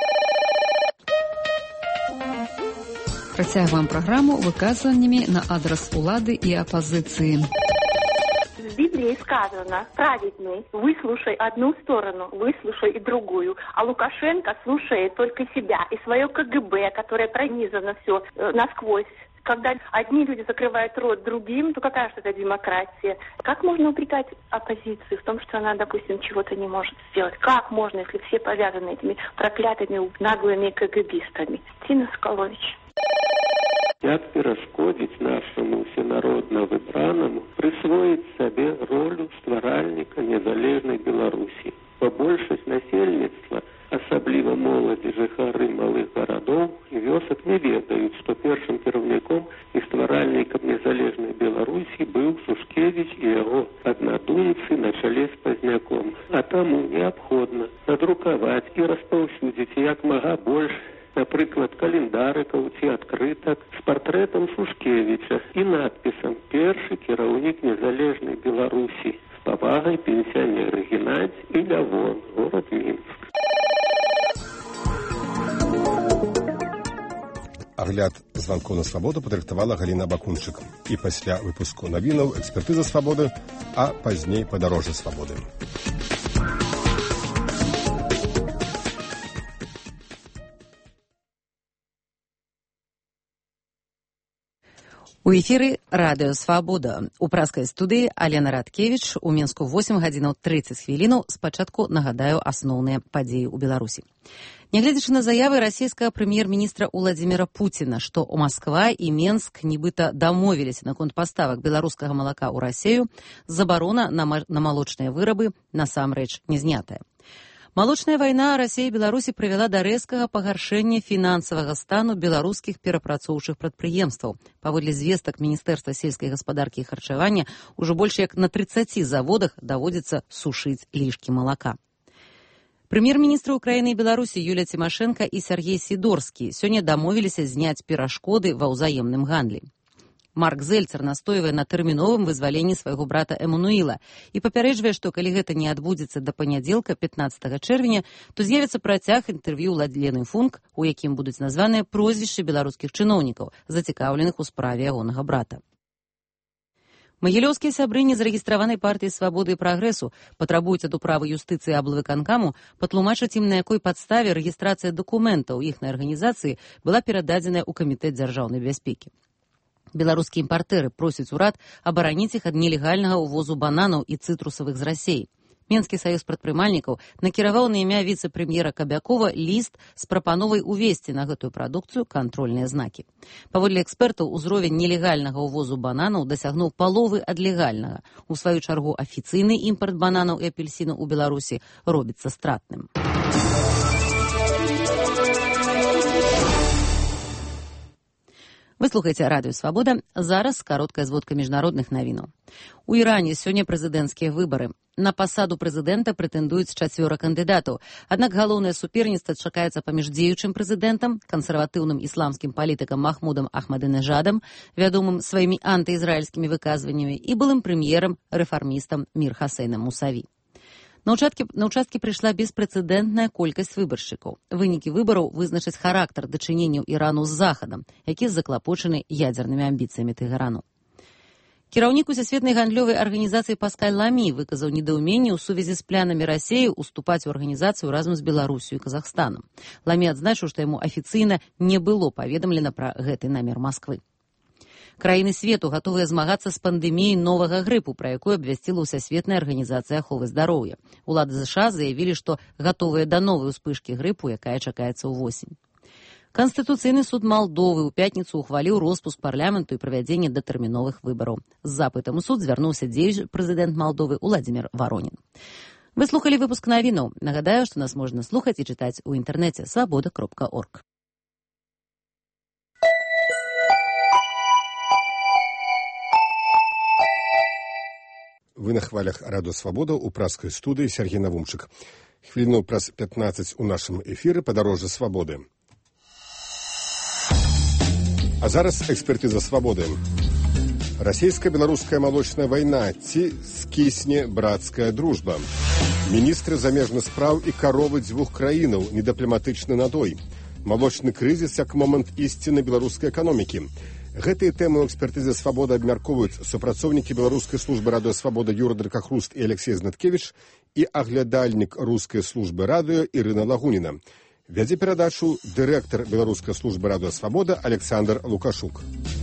Працягваем праграму выказваннямі на адрас улады і апазіцыі. В Библии сказано: праведный, выслушай одну сторону, выслушай и другую. А Лукашенко слушает только себя и свое КГБ, которое пронизано все насквозь. Когда одни люди закрывают рот другим, то какая же это демократия? Как можно упрекать оппозицию в том, что она, допустим, чего-то не может сделать? Как можно, если все повязаны этими проклятыми наглыми КГБистами? Тина Соколович. Як перашкодзіць нашаму усенародна выбранаму прысвоіць сабе ролю стваральніка незалежнай Беларусі? Бо большасць насельніцтва, асабліва моладзь Іваном Шушкевича і надписом «Першы кіраўнік незалежнай Беларусі. З павагай пенсіонеры Геннадзь і Лявон, город Мінск». Агляд званкоў на свабоду падрыхтавала Галіна Бакунчык. І пасля выпуску навінаў экспертыза свабоды, а пазней падарожжа свабоды. У эфіры радыё «Свабода». У праскай студыі Алена Радкевіч, у Мінску 8 гадзінаў 30 хвілінаў. Спачатку нагадаю асноўныя падзеі ў Беларусі. Нягледзячы на заявы расійскага прэм'ер-міністра Уладзіміра Пуціна, што Масква і Менск нібыта дамовіліся наконт паставак беларускага малака ў Расію, забарона на малочныя вырабы насамрэч не знятая. Малочная вайна Расіі і Беларусі прывяла да рэзкага пагаршэння фінансавага стану беларускіх перапрацоўчых прадпрыемстваў. Паводле звестак Міністэрства сельскай гаспадаркі і харчавання, ужо больш як на 30 заводах даводзіцца сушыць лішкі малака. Прэм'ер-міністры Украіны і Беларусі Юлія Цімашэнка і Сяргей Сідорскі сёння дамовіліся зняць перашкоды ва ўзаемным гандлі. Марк Зельцер настойвае на тэрміновым вызваленні свайго брата Эммануіла і папярэджвае, што калі гэта не адбудзецца да панядзелка 15 чэрвеня, то з'явіцца працяг інтэрв'ю Ладлены Функ, у якім будуць названыя прозвішчы беларускіх чыноўнікаў, зацікаўленых у справе ягонага брата. Магілёўскія сябры незарэгістраванай партыі «Свабоды і прагрэсу» патрабуюць ад управы юстыцыі аблвыканкаму патлумачыць ім, на якой падставе рэгістрацыя дакументаў іхнай арганізацыі была перададзеная ў камітэт дзяржаўнай бяспекі. Беларускія імпартэры просяць урад абараніць іх ад нелегальнага ўвозу бананаў і цытрусавых з Расіі. Менскі саюз прадпрымальнікаў накіраваў на імя віцэ-прэм'ера Кабякова ліст з прапановай увесці на гэтую прадукцыю кантрольныя знакі. Паводле экспертаў, узровень нелегальнага ўвозу бананаў дасягнуў паловы ад легальнага. У сваю чаргу, афіцыйны імпарт бананаў і апельсінаў у Беларусі робіцца стратным. Вы слухаеце радыё «Свабода». Зараз кароткая зводка міжнародных навінаў. У Іране сёння прэзідэнцкія выбары. На пасаду прэзідэнта прэтэндуюць 4 кандыдатаў. Аднак галоўнае суперніцтва чакаецца паміж дзеючым прэзідэнтам, кансерватыўным ісламскім палітыкам Махмудам Ахмадынежадам, вядомым сваімі антыізраільскімі выказваннямі, і былым прэм'ерам, рэфармістам Мір Хасейнам Мусаві. На ўчасткі прыйшла беспрэцэдэнтная колькасць выбаршчыкаў. Вынікі выбараў вызначаць характар дачыненняў Ірану з Захадам, які заклапочаны ядзернымі амбіцыямі Тэгэрану. Кіраўнік Усесветнай гандлёвай арганізацыі Паскаль Ламі выказаў недаўменне ў сувязі з планамі Расіі уступаць у арганізацыю разам з Беларусю і Казахстанам. Ламі адзначыў, што яму афіцыйна не было паведамлена пра гэты намер Масквы. Краіны свету гатовыя змагацца з пандэміяй новага грыпу, пра якую абвясціла Усесветная арганізацыя аховы здароўя. Улады США заявілі, што гатовыя да новай успышкі грыпу, якая чакаецца ўвосень. Канстытуцыйны суд Малдовы ў пятніцу ухваліў роспуск парламенту і правядзенне датэрміновых выбараў. З запытам у суд звярнуўся дзеючы прэзідэнт Малдовы Уладзімір Варонін. Вы слухалі выпуск навінаў. Нагадаю, што нас можна слухаць і чытаць у інтэрнэце свабода.орг. Вы на хвалях радыё «Свабода» у праскай студыі Сяргей Навумчык. Хвіліну праз 15 у нашым эфіры «Падарожжа свабоды». А зараз экспертыза свабоды. Расійска-беларуская малочная вайна ці скісне брацкая дружба. Міністры замежных спраў і каровы дзвюх краінаў, недыпламатычны надой. Малочны крызіс як момант ісціны беларускай эканомікі. Гэтыя тэмы ў экспертызе «Свабода» абмяркоўваюць супрацоўнікі беларускай службы радыё «Свабода» Юра Дракахруст і Алексей Знаткевіч і аглядальнік рускай службы радыё Ірына Лагуніна. Вядзе перадачу дырэктар беларускай службы радыё «Свабода» Александр Лукашук.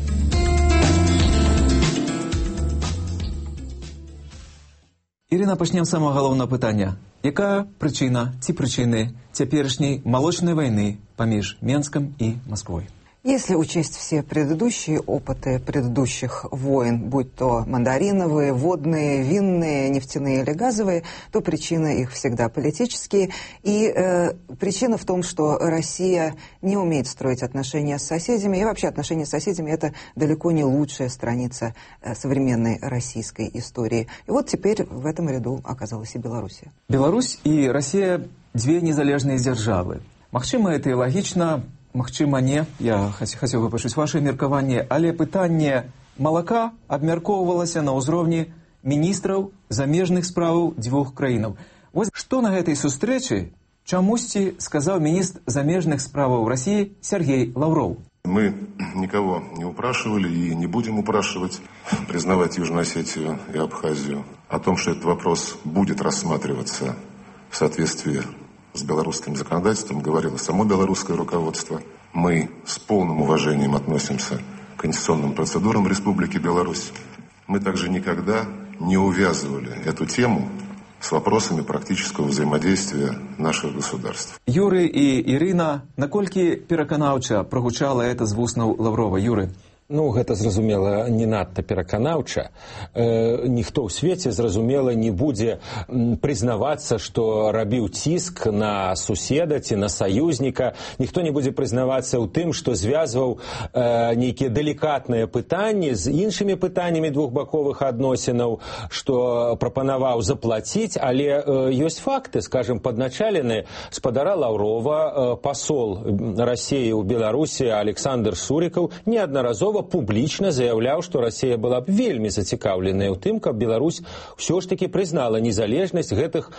Ірына, пачнем з самага галоўнага пытання. Якая прычына ці прычыны цяперашняй малочнай вайны паміж Менскам і Масквой? Если учесть все предыдущие опыты предыдущих войн, будь то мандариновые, водные, винные, нефтяные или газовые, то причины их всегда политические. И причина в том, что Россия не умеет строить отношения с соседями. И вообще отношения с соседями – это далеко не лучшая страница современной российской истории. И вот теперь в этом ряду оказалась и Белоруссия. Беларусь и Россия – две незалежные державы. Магчыма, это и логично. Магчыма, не. Я хацеў бы пачуць ваше меркаванне, але пытанне малака абмяркоўвалася на ўзроўні міністраў замежных справаў дзвюх краінаў. Вось што на гэтай сустрэчы чамусьці сказаў міністр замежных справаў России Сергей Лавров. Мы никого не упрашивали и не будем упрашивать признавать Южную Осетию и Абхазию. О том, что этот вопрос будет рассматриваться в соответствии с белорусским законодательством, говорило само белорусское руководство. Мы с полным уважением относимся к конституционным процедурам Республики Беларусь. Мы также никогда не увязывали эту тему с вопросами практического взаимодействия наших государств. Юрий и Ирина, наколькі пераканаўча прогучала это з вуснаў Лаврова? Юрий? Ну, гэта, зразумела, не надта пераканаўча. Ніхто ў свеце, зразумела, не будзе прызнавацца, што рабіў ціск на суседа ці на саюзніка. Ніхто не будзе прызнавацца ў тым, што звязваў нейкія далікатныя пытанні з іншымі пытаннямі двухбаковых адносінаў, што прапанаваў заплаціць, але ёсць факты, скажем, падначалены спадара Лаўрова, пасол России ў Беларусі Александр Суриков неаднаразова публічна заяўляў, што Расія была б вельмі зацікаўленая ў тым, каб Беларусь ўсё ж такі прызнала незалежнасць гэтых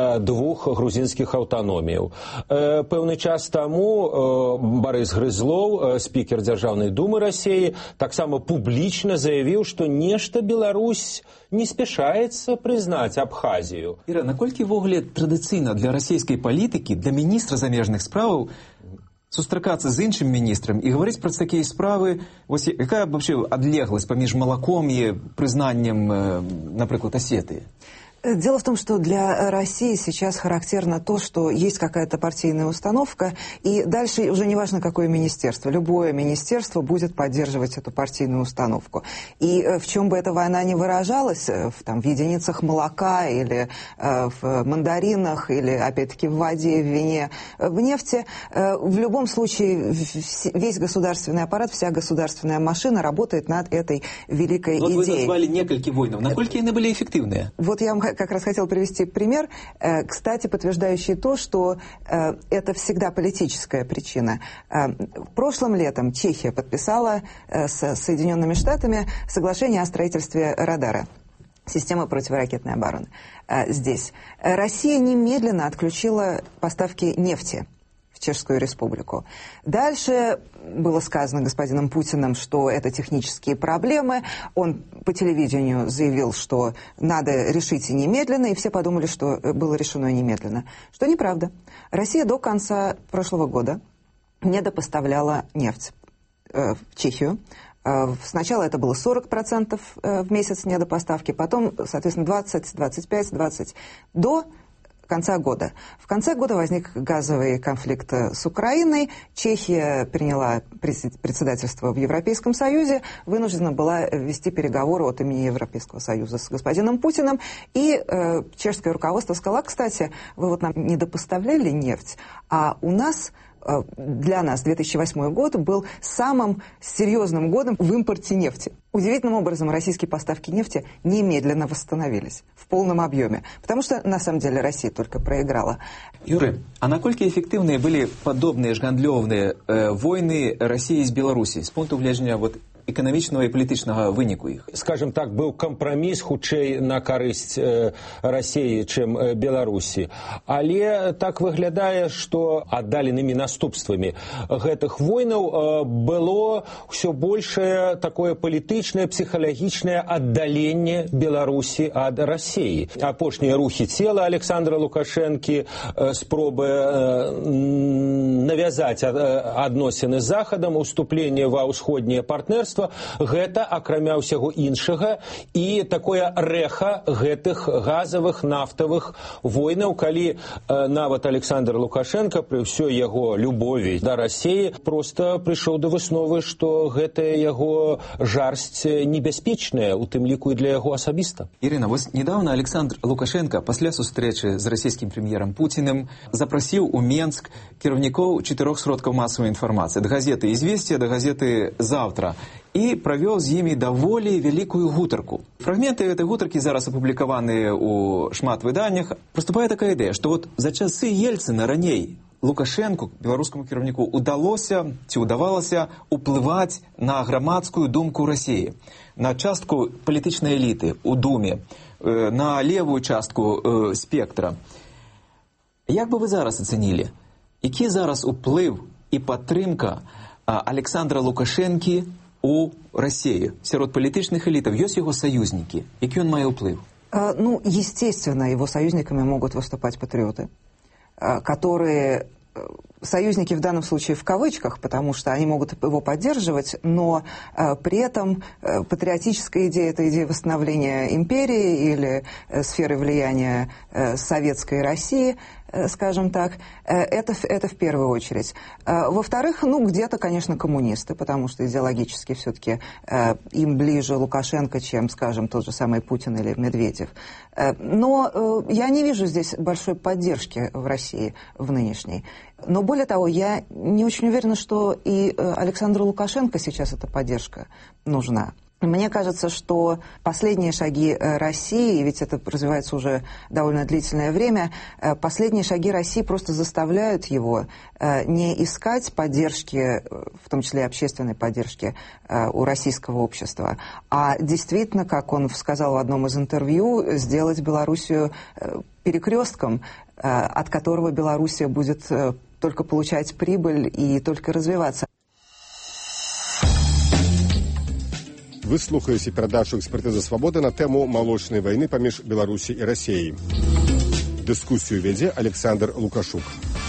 двух грузінскіх аўтаноміяў. Пэўны час таму Барыс Грызлоў, спікер Дзяржаўнай думы Расіі, таксама публічна заявіў, што нешта Беларусь не спяшаецца прызнаць Абхазію. Іра, наколькі ввогуле традыцыйна для расійскай палітыкі, для міністра замежных справаў сустракацца з іншым міністрам і гаварыць пра такія справы, вось якая вообще адлегласць паміж малаком і прызнаннем, напрыклад, Осетии? Дело в том, что для России сейчас характерно то, что есть какая-то партийная установка, и дальше уже не важно, какое министерство. Любое министерство будет поддерживать эту партийную установку. И в чем бы эта война ни выражалась, в единицах молока или в мандаринах, или, опять-таки, в воде, в вине, в нефти, в любом случае весь государственный аппарат, вся государственная машина работает над этой великой идеей. Вот вы назвали несколько войн. Насколько они были эффективные? Вот я вам как раз хотел привести пример, кстати, подтверждающий то, что это всегда политическая причина. Прошлым летом Чехия подписала с Соединенными Штатами соглашение о строительстве радара, системы противоракетной обороны здесь. Россия немедленно отключила поставки нефти в Чешскую Республику. Дальше было сказано господином Путиным, что это технические проблемы. Он по телевидению заявил, что надо решить и немедленно, и все подумали, что было решено немедленно. Что неправда. Россия до конца прошлого года недопоставляла нефть в Чехию. Сначала это было 40% в месяц недопоставки, потом, соответственно, 20, 25, 20 до конца года. В конце года возник газовый конфликт с Украиной. Чехия приняла председательство в Европейском Союзе, вынуждена была вести переговоры от имени Европейского Союза с господином Путиным. И чешское руководство сказало: кстати, вы вот нам недопоставляли нефть, а у нас... Для нас 2008 год был самым серьезным годом в импорте нефти. Удивительным образом российские поставки нефти немедленно восстановились в полном объеме, потому что, на самом деле, Россия только проиграла. Юрий, а насколько эффективные были подобные гандлёвные войны России с Беларусью с пункту гледжання эканамічнага і палітычнага выніку іх? Скажем так, быў кампраміс хутчэй на карысць Расіі, чым Беларусі. Але так выглядае, што аддаленымі наступствамі гэтых войнаў было ўсё большее такое палітычнае, псіхалагічнае аддаленне Беларусі ад Расіі. Апошнія рухі цела Александра Лукашэнкі, спробы навязаць адносіны з Захадам, уступленне ва ўсходняе партнерства, гэта, акрамя ўсяго іншага, і такое рэха гэтых газавых, нафтавых войнаў, калі нават Александр Лукашенко пры ўсёй яго любові да Расіі проста прыйшоў да высновы, што гэтая яго жарсць небяспечная, у тым ліку і для яго асабіста. Ірина, вось недавно Александр Лукашенко пасля сустрэчы з расійскім прэм'ерам Путіным запрасіў у Менск кіраўнікоў 4 сродкаў масавай інфармацыі, да газеты «Известия», да газеты «Завтра», и провел з імі даволі вялікую гутарку. Фрагменты этой гутаркі зараз апублікаваныя ў шмат выданнях. Проступае такая ідэя, што вот за часы Ельцына раней Лукашенку, беларускаму кіраўніку, удалося ці ўдавалася ўплываць на грамадскую думку Расіі, на частку палітычнай эліты ў Думе, на левую частку спектра. Як бы вы зараз ацэнілі, які зараз уплыў і падтрымка Александра Лукашэнкі у России? Сярод палітычных элитов есть его союзники? Який он мае уплыв? Ну, естественно, его союзниками могут выступать патриоты, которые... Союзники в данном случае в кавычках, потому что они могут его поддерживать, но при этом патриотическая идея – это идея восстановления империи или сферы влияния советской России, скажем так, это в первую очередь. Во-вторых, ну, где-то, конечно, коммунисты, потому что идеологически все-таки им ближе Лукашенко, чем, скажем, тот же самый Путин или Медведев. Но я не вижу здесь большой поддержки в России, в нынешней. Но более того, я не очень уверена, что и Александру Лукашенко сейчас эта поддержка нужна. Мне кажется, что последние шаги России, ведь это развивается уже довольно длительное время, последние шаги России просто заставляют его не искать поддержки, в том числе и общественной поддержки у российского общества, а действительно, как он сказал в одном из интервью, сделать Белоруссию перекрестком, от которого Белоруссия будет только получать прибыль и только развиваться. Вы слухаеце перадачу «Экспертиза свободы» на тему молочной войны паміж Беларусі і Расіяй. Дыскусію вядзе Александр Лукашук.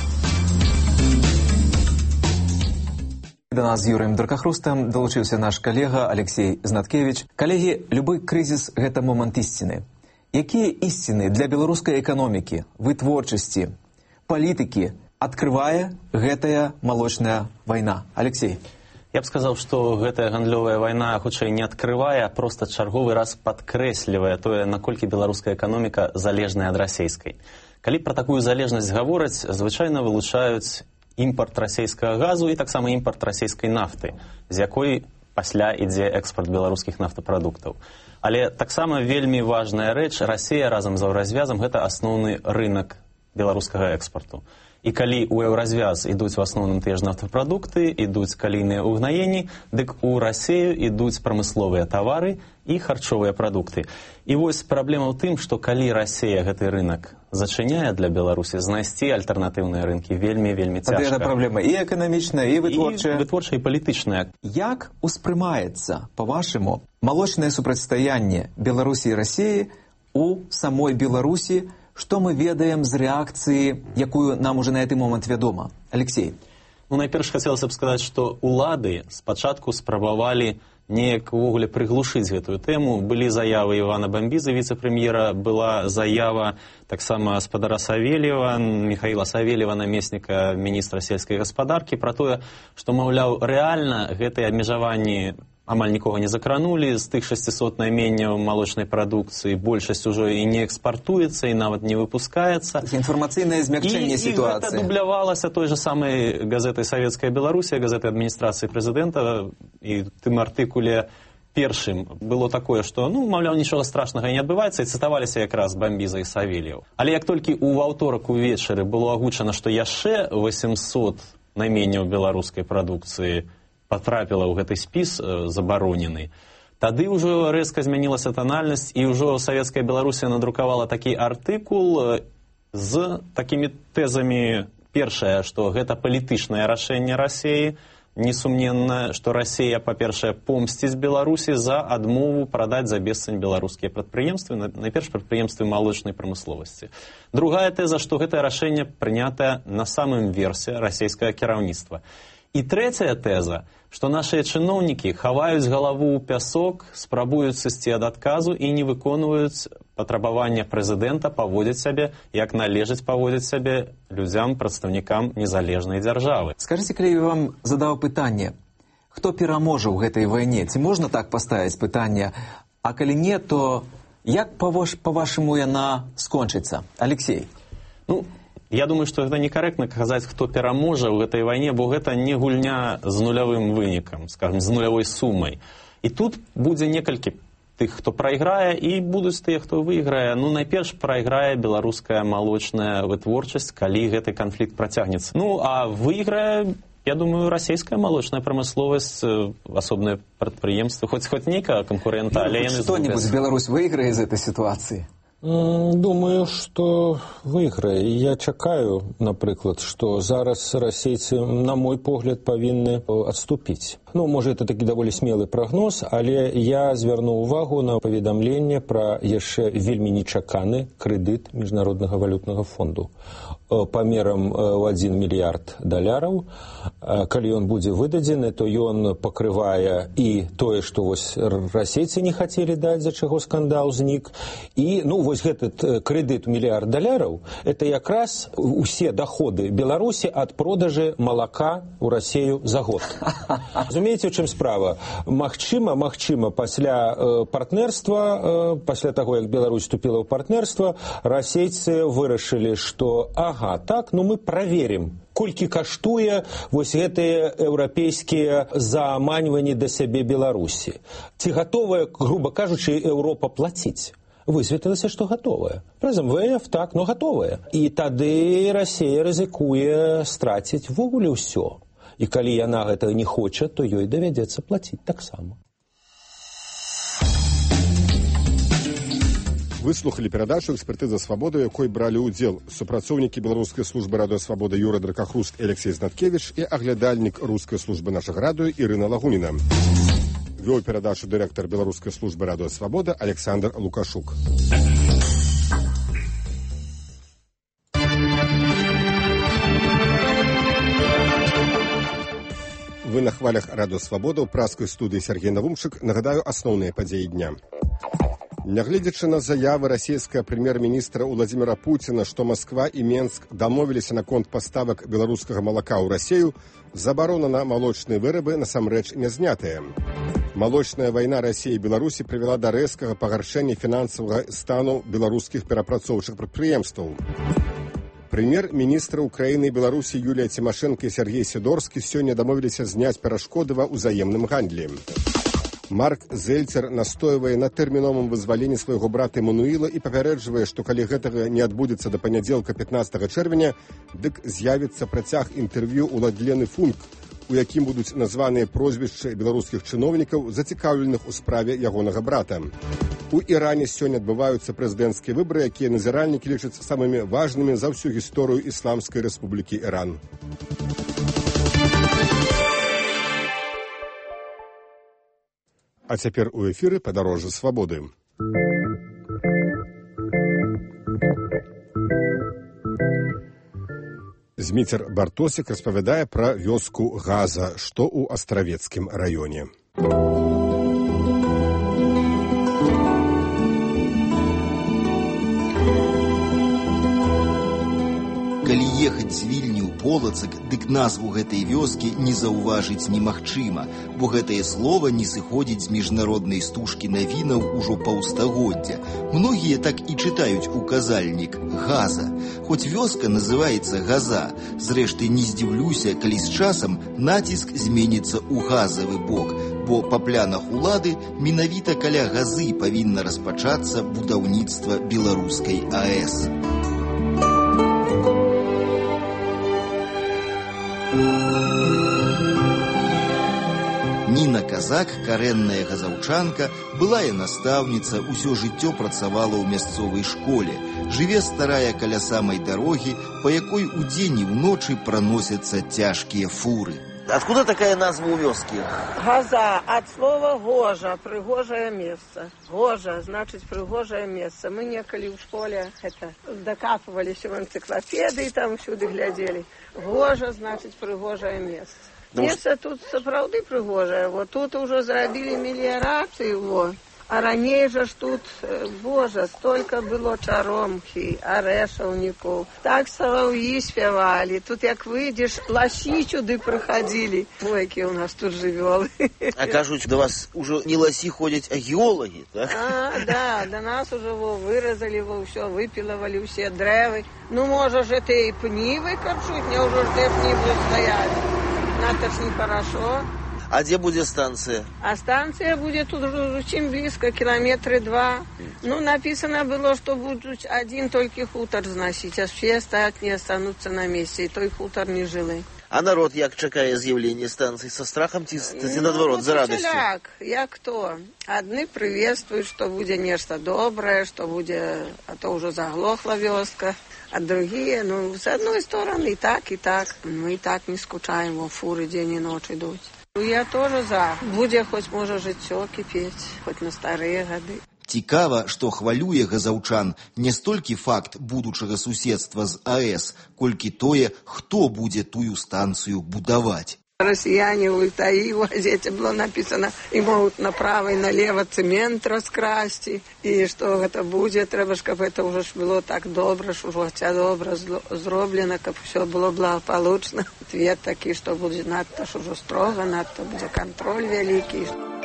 До нас з Юрыем Даркахрустам далучыўся наш калега Алексей Знаткевич. Калегі, любой крызіс – гэта момант ісціны. Якія ісціны для беларускай эканомікі, вытворчасці, палітыкі открывае гэтая молочная война? Алексей. Я б сказал, что гэтая гандлёвая вайна хутчэй не открывае, а просто чарговы раз падкрэслівае тое, наколькі беларуская эканоміка залежная ад расейскай. Калі пра такую залежнасць гавораць, звычайна вылучаюць імпарт расейскага газу і таксама імпарт расейскай нафты, з якой пасля ідзе экспорт беларускіх нафтапрадуктаў. Але таксама вельмі важная рэч, Расія разам з еўразвязам гэта асноўны рынак беларускага экспорту. І калі ў еўразвяз ідуць у асноўным тыя ж нафтапрадукты, ідуць калійныя ўгнаенні, дык у Расію ідуць прамысловыя тавары і харчовыя прадукты. І вось праблема ў тым, што калі Расія гэты рынак зачыняе для Беларусі, знайсці альтэрнатыўныя рынкі вельмі цяжка. Гэта праблема і эканамічная, і вытворчая. І вытворчая, і палітычная. Як успрымаецца, па-вашаму, малочнае супрацьстаянне Беларусі і Расіі у самой Беларусі? Што мы ведаем з рэакцыі, якую нам уже на гэты момант вядома? Алексей. Ну, найперш хацелася б сказаць, што улады спачатку спрабавалі неяк увогуле прыглушыць гэтую тэму. Былі заявы Івана Бамбізы, віцэ-прэм'ера, была заява таксама гаспадара Савельева, Михаіла Савельева, намесніка міністра сельскай гаспадаркі, пра тое, што, маўляў, рэальна гэтыя абмежаванні амаль нікога не закранулі, з тых 600 найменняў малочнай прадукцыі большасць ужо і не экспартуецца, і нават не выпускаецца. Інфармацыйнае змякчэнне сітуацыі. І гэта дублявалася той же самай газетай «Савецкая Беларусія», газетай адміністрацыі прэзідэнта, і тым артыкуле першым было такое, што, ну, маўляў, нічога страшнага не адбываецца, і цытаваліся якраз Бамбіза і Савельеў. Але як толькі ў аўторак увечары было агучана, што яшчэ 800 найменняў беларускай прадукцыі потрапіла ў гэты спіс забаронены, тады ўжо рэзка змянілася танальнасць, і ўжо Савецкая Беларусія надрукавала такі артыкул з такімі тэзамі. Першае, што гэта палітычнае рашэнне Расіі, несумненна, што Расія, па-першае, помсціць Беларусі за адмову прадаць за бесцань беларускія прадпрыемствы, найперш прадпрыемствы малочнай прамысловасці. Другая тэза, што гэтае рашэнне прынятае на самым версе расійскага кіраўніцтва. І трэцяя тэза, што нашыя чыноўнікі хаваюць галаву ў пясок, спрабуюць сысці ад адказу і не выконваюць патрабавання прэзідэнта паводзіць сябе, як належыць паводзіць сябе людзям, прадстаўнікам незалежнай дзяржавы. Скажыце, калі я вам задаў пытанне, хто пераможа ў гэтай вайне? Ці можна так паставіць пытанне? А калі не, то як, па-вашаму, яна скончыцца? Алексей. Ну, я думаю, што гэта некарэктна казаць, хто пераможа ў гэтай вайне, бо гэта не гульня з нулявым вынікам, скажем, з нулявой сумай. І тут будзе некалькі тых, хто прайграе, і будуць тыя, хто выйграе. Ну, найперш прайграе беларуская малочная вытворчасць, калі гэты канфлікт працягнецца. Ну, а выйграе, я думаю, расійская молочная промысловость, особные предприемства, хоть некая конкурента, але яны что-нибудь Беларусь выиграет из этой ситуации? Думаю, што выйграе. Я чакаю, напрыклад, што зараз расейцы, на мой погляд, павінны адступіць. Ну, можа, это такі даволі смелы прагноз, але я звярну ўвагу на паведамленне пра яшчэ вельмі нечаканы крэдыт Міжнароднага валютнага фонду памерам ў $1 мільярд. Калі ён будзе выдадзены, то ён пакрывае і тое, што вось расейцы не хацелі даць, за чаго скандал знік, і, ну, вось этот кредит $1 мільярд, это якраз усе доходы Беларусі ад продажы молока ў Расію за год. Разумееце, у чым справа? Магчыма, пасля партнерства, пасля таго, як Беларусь вступила ў партнерство, расейцы вырашылі, што так, ну мы праверым, колькі каштуе вось гэтыя еўрапейскія заманьванні да сябе Беларусі. Ці гатовая, грубо кажучы, Еўропа плаціць? Высветлілася, што гатовая. Праз МВФ, так, но гатовая. І тады Расія рызыкуе страціць ввогуле ўсё. І калі яна гэтага не хоча, то ёй давядзецца плаціць таксама. Вы слухали перадачу «Экспертыза свабоды», у якой бралі ўдзел супрацоўнікі беларускай службы радыё «Свабода» Юра Дракахруст і Алексей Знаткевич і аглядальнік рускай службы нашага радыё Ірына Лагуніна. Вёў перадачу дырэктар беларускай службы радыё «Свабода» Александр Лукашук. Вы на хвалях радыё «Свабода», ў праскай студыі Сергей Навумчык. Нагадаю асноўныя падзеі дня. Нягледзячы на заявы расійскага прэм'ер-міністра Владзіміра Пуціна, што Масква і Менск дамовіліся наконт паставак беларускага малака ў Расію, забарона на малочныя вырабы насамрэч не знятая. Малочная вайна Расіі і Беларусі прывяла да рэзкага пагаршэння фінансавага стану беларускіх перапрацоўчых прадпрыемстваў. Прэм'ер-міністры Украіны і Беларусі Юлія Цімашэнка і Сергей Сідорскі сёння дамовіліся зняць перашкоды ва ўзаемным гандлі. Марк Зельцер настойвае на тэрміновым вызваленні свайго брата Эммануіла і папярэджвае, што калі гэтага не адбудзецца да панядзелка 15 чэрвеня, дык з'явіцца працяг інтэрв'ю ўладлены Функ, у якім будуць названыя прозвішчы беларускіх чыноўнікаў, зацікаўленых у справе ягонага брата. У Іране сёння адбываюцца прэзідэнцкія выбары, якія назіральнікі лічаць самымі важнымі за ўсю гісторыю Ісламскай Рэспублікі Іран. А цяпер у эфіры «Падарожжа свабоды». Зміцер Бартосік распавядае пра вёску Газа, што ў Астравецкім раёне. Калі ехаць з Вільні ў Полацак, дык назву гэтай вёскі не заўважыць немагчыма, бо гэтае слова не сыходзіць з міжнароднай стужкі навінаў ужо паўстагоддзя. Многія так і чытаюць указальнік «Газа», хоць вёска называецца «Газа». Зрэшты, не здзіўлюся, калі з часам націск зменіцца ў газавы бок, бо па планах улады менавіта каля Газы павінна распачацца будаўніцтва беларускай АЭС. Ніна Казак, карэнная газаўчанка, былая настаўніца, усё жыццё працавала ў мясцовай школе. Жыве старая каля самай дарогі, па якой удзень і ўночы праносяцца цяжкія фуры. Откуда такая назва у вёскі? Газа, от слова гожа, прыгожае месца. Гожа, значыць прыгожае месца. Мы некалі ў школе дакапваліся в энцыклапедыі, там всюды глядзелі. Гожа, значыць прыгожае месца. Месца тут сапраўды прыгожае. Вот тут ужо зрабілі меліярацыю, а раней жа ж тут, божа, столько было чаромхі, арэшаўнікаў. Так салаўі спявалі. Тут як выйдзеш, ласі сюды прыхадзілі. Ой, якія у нас тут жывёлы. А кажуць, да вас ужо не ласі ходзяць, а геолагі, так? Да, да нас ужо выразалі, ўсё, выпілавалі ўсе дрэвы. Ну, можа ж, это і пні выкарчуць, няўжо ж те пні будуць стаять. Надо ж нехорошо. А где будет станция? А станция будет тут очень близко, 2 километра. Ну, написано было, что будет один только хутор зносить, а все остальные останутся на месте, и той хутор не жилый. А народ як чакае з'явлення станций? Со страхом ці наоборот, за радостью? Як кто? Одни приветствуют, что будет нечто доброе, что будет, а то уже заглохла вёска. А другие, ну, с одной стороны, и так, и так. Мы и так не скучаем, во фуры день и ночь идут. Я тоже за. Будет хоть, может, житё кипеть, хоть на старые годы. Цікава, што хвалюе газаўчан не столькі факт будучага суседства з АЭС, колькі тое, хто будзе тую станцыю будаваць. Россияне в Итаи в газете было написано, и могут направо и налево цемент раскрасть, и что это будет, треба, чтобы это уже было так добро, что уже добро зроблено, чтобы все было благополучно. Ответ такой, что будет надто, что уже строго, надто будет контроль великий.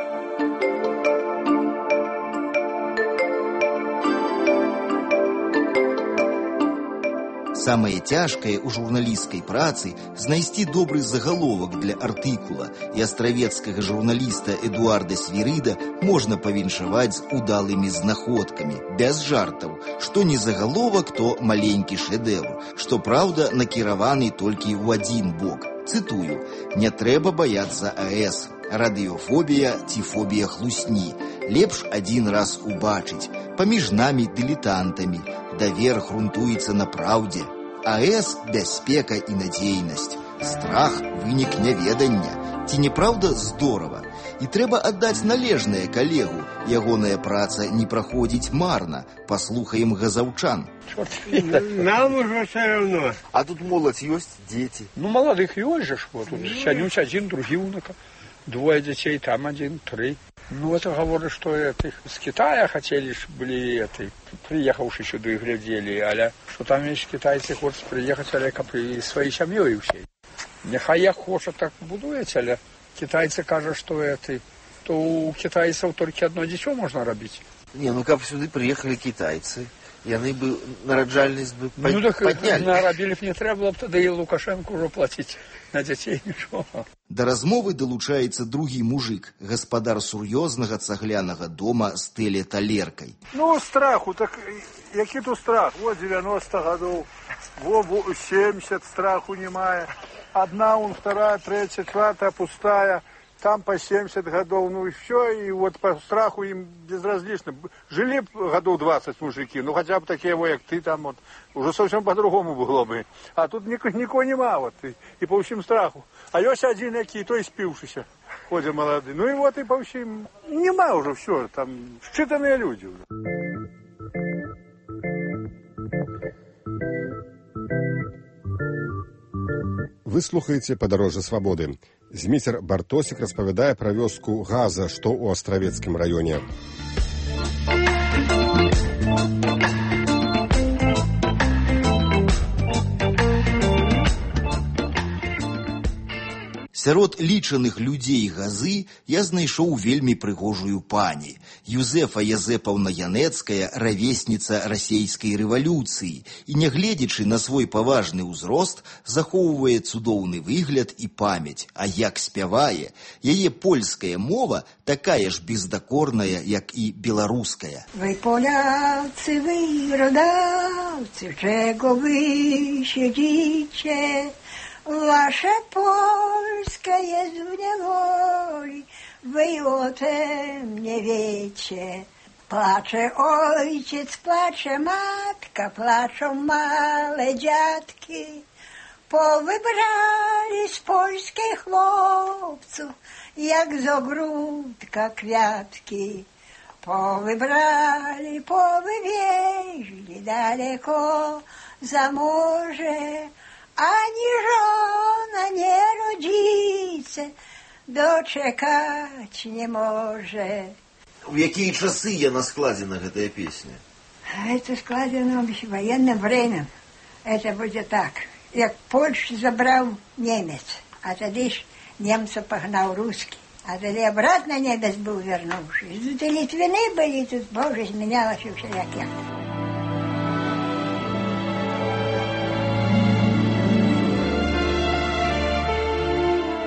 Самае цяжкае ў журналісцкай працы знайсці добры загаловак для артыкула, і астравецкага журналіста Эдуарда Свірыда можна павіншаваць з удалымі знаходкамі, без жартаў, што не загаловак, то маленькі шэдэўр, што, праўда, накіраваны толькі ў адзін бок. Цытую: «Не трэба баяцца АЭС. Радыёфобія ці фобія хлусні. Лепш адзін раз убачыць. Паміж намі дылетантамі. Давер грунтуецца на праўдзе. АЭС – бяспека і надзейнасць. Страх – вынік няведання. Ці не праўда здорава? І трэба аддаць належнае калегу. Ягоная праца не праходзіць марна. Паслухаем газаўчан. Нам уже все равно. А тут моладзь ёсць, дзеці? Ну, молодых ёсць же, вот тут сянюсь один, другі ўныка. 2 детей, там 1, 3. Ну, это говорят, что это с Китая хотели, были приехавшие сюда и глядели, аля, что там есть китайцы хочут приехать, аля, при своей семьей всей. Нехай я хочет так будуять, аля, китайцы кажут, что это, то у китайцев только одно дитё можно робить. Не, ну как сюда приехали китайцы, яны бы нараджальность бы ну, так подняли. Наробили не треба было бы тогда и Лукашенко уже платить на детей ничего. Да размовы далучаецца другі мужик, гаспадар сур'ёзнага цаглянага дома з тэлеталеркай. Ну, страху, так які тут страх? Вот 90 годов, вот 70 страху немає. Одна, вторая, третья, четвертая пустая. Там по 70 годов, ну и все, и вот по страху им безразлично. Жили годов 20 мужики, ну хотя бы такие, как ты там, вот, уже совсем по-другому было бы. А тут никого нема, вот, и по всем страху. А есть один, який, то и спившийся, ходят молодые. Ну и вот и по всем, нема уже все, там считанные люди уже. Вы слухаеце «Падарожжа свабоды». Зміцер Бартосік распавядае пра вёску Газа, што ў астравецкім раёне. Сярод лічаных людзей Газы я знайшоў вельмі прыгожую пані. Юзефа Язэпаўна Янэцкая, равесніца расейскай рэвалюцыі, і, нягледзячы на свой паважны ўзрост, захоўвае цудоўны выгляд і памяць. А як спявае, яе польская мова такая ж бездакорная, як і беларуская. Вы, поляцы, вы, родавцы, чего вы сидите? Ваше польское в неволі, ви о тем не wiecie. Placze ojciec, placze matka, placzą małe dziadki. Powybrali z polskich chłopców, jak z ogródka kwiatki. Powybrali, powywieźli daleko za morze. Ani żona, nie rodzice doczekać nie może. В какие часы яна складена гэтая песня? Это складено в военное время. Это будет так. Як Польшу забрал немец, а тогда ж немца погнал русский. А тогда обратно немец был вернувший. Тут и Литвины были, тут, боже, изменялось и всякие.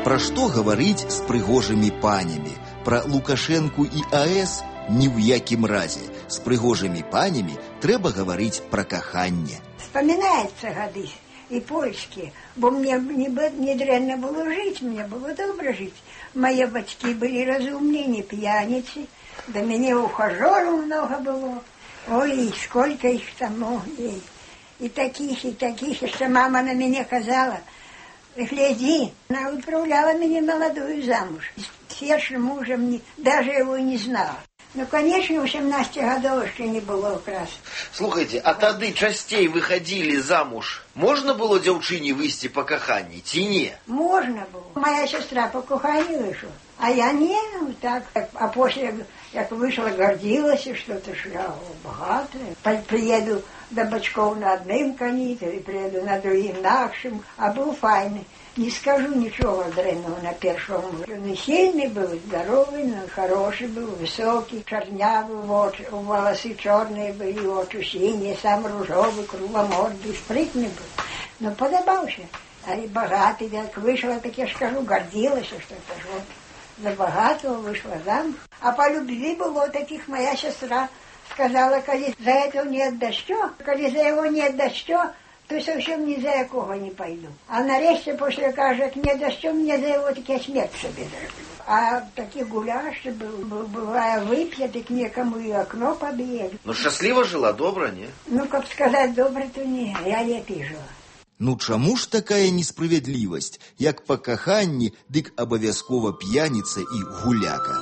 Пра што гаварыць з прыгожымі панямі? Пра Лукашэнку і АЭС ні ў якім разе. З прыгожымі панямі трэба гаварыць пра каханне. Вспоминаются годы и польские, бо мне не дрянно было жить, мне было добро жить. Мои батьки были разумные, не пьяницы, да меня ухажеров много было. Ой, сколько их там, ой. И таких, что мама на меня казала, гляди, она отправляла меня молодую замуж. С первым мужем даже его не знала. Ну, конечно, 18 годов еще не было якраз. Слухайте, а тады часцей выходили замуж. Можно было дзяўчыне выйти по каханні, ці не? Можно было. Моя сестра по каханню вышла, а я не, так. А после, как вышла, гордилась, что-то я богатая. Приеду до бачков на одном коне, и приеду на другим нашим, а был файный. Не скажу ничего дрянного на первом. Он и сильный был, здоровый, но хороший был, высокий, чернявый, волосы черные были, очи синие, сам ружовый, кругломордый, спрытный был. Но подобался. А и богатый, как вышла, так я скажу, гордилась, что это ж вот за богатого вышла замуж. А по любви было таких моя сестра сказала, коли за этого не отдашь, коли за его не отдашь, то совсем ни за якого не пойду. А нарешті, после кажет, не дашь, мне за его таки смерть себе зроблю. А такі гуляши бывая выпьет, так некому и окно побьет. Ну, счастливо жила, добра, не? Ну, как сказать, добра, то не, я лепей жила. Ну чаму ж такая несправядлівасць, як па каханні, дык абавязкова п'яніца і гуляка?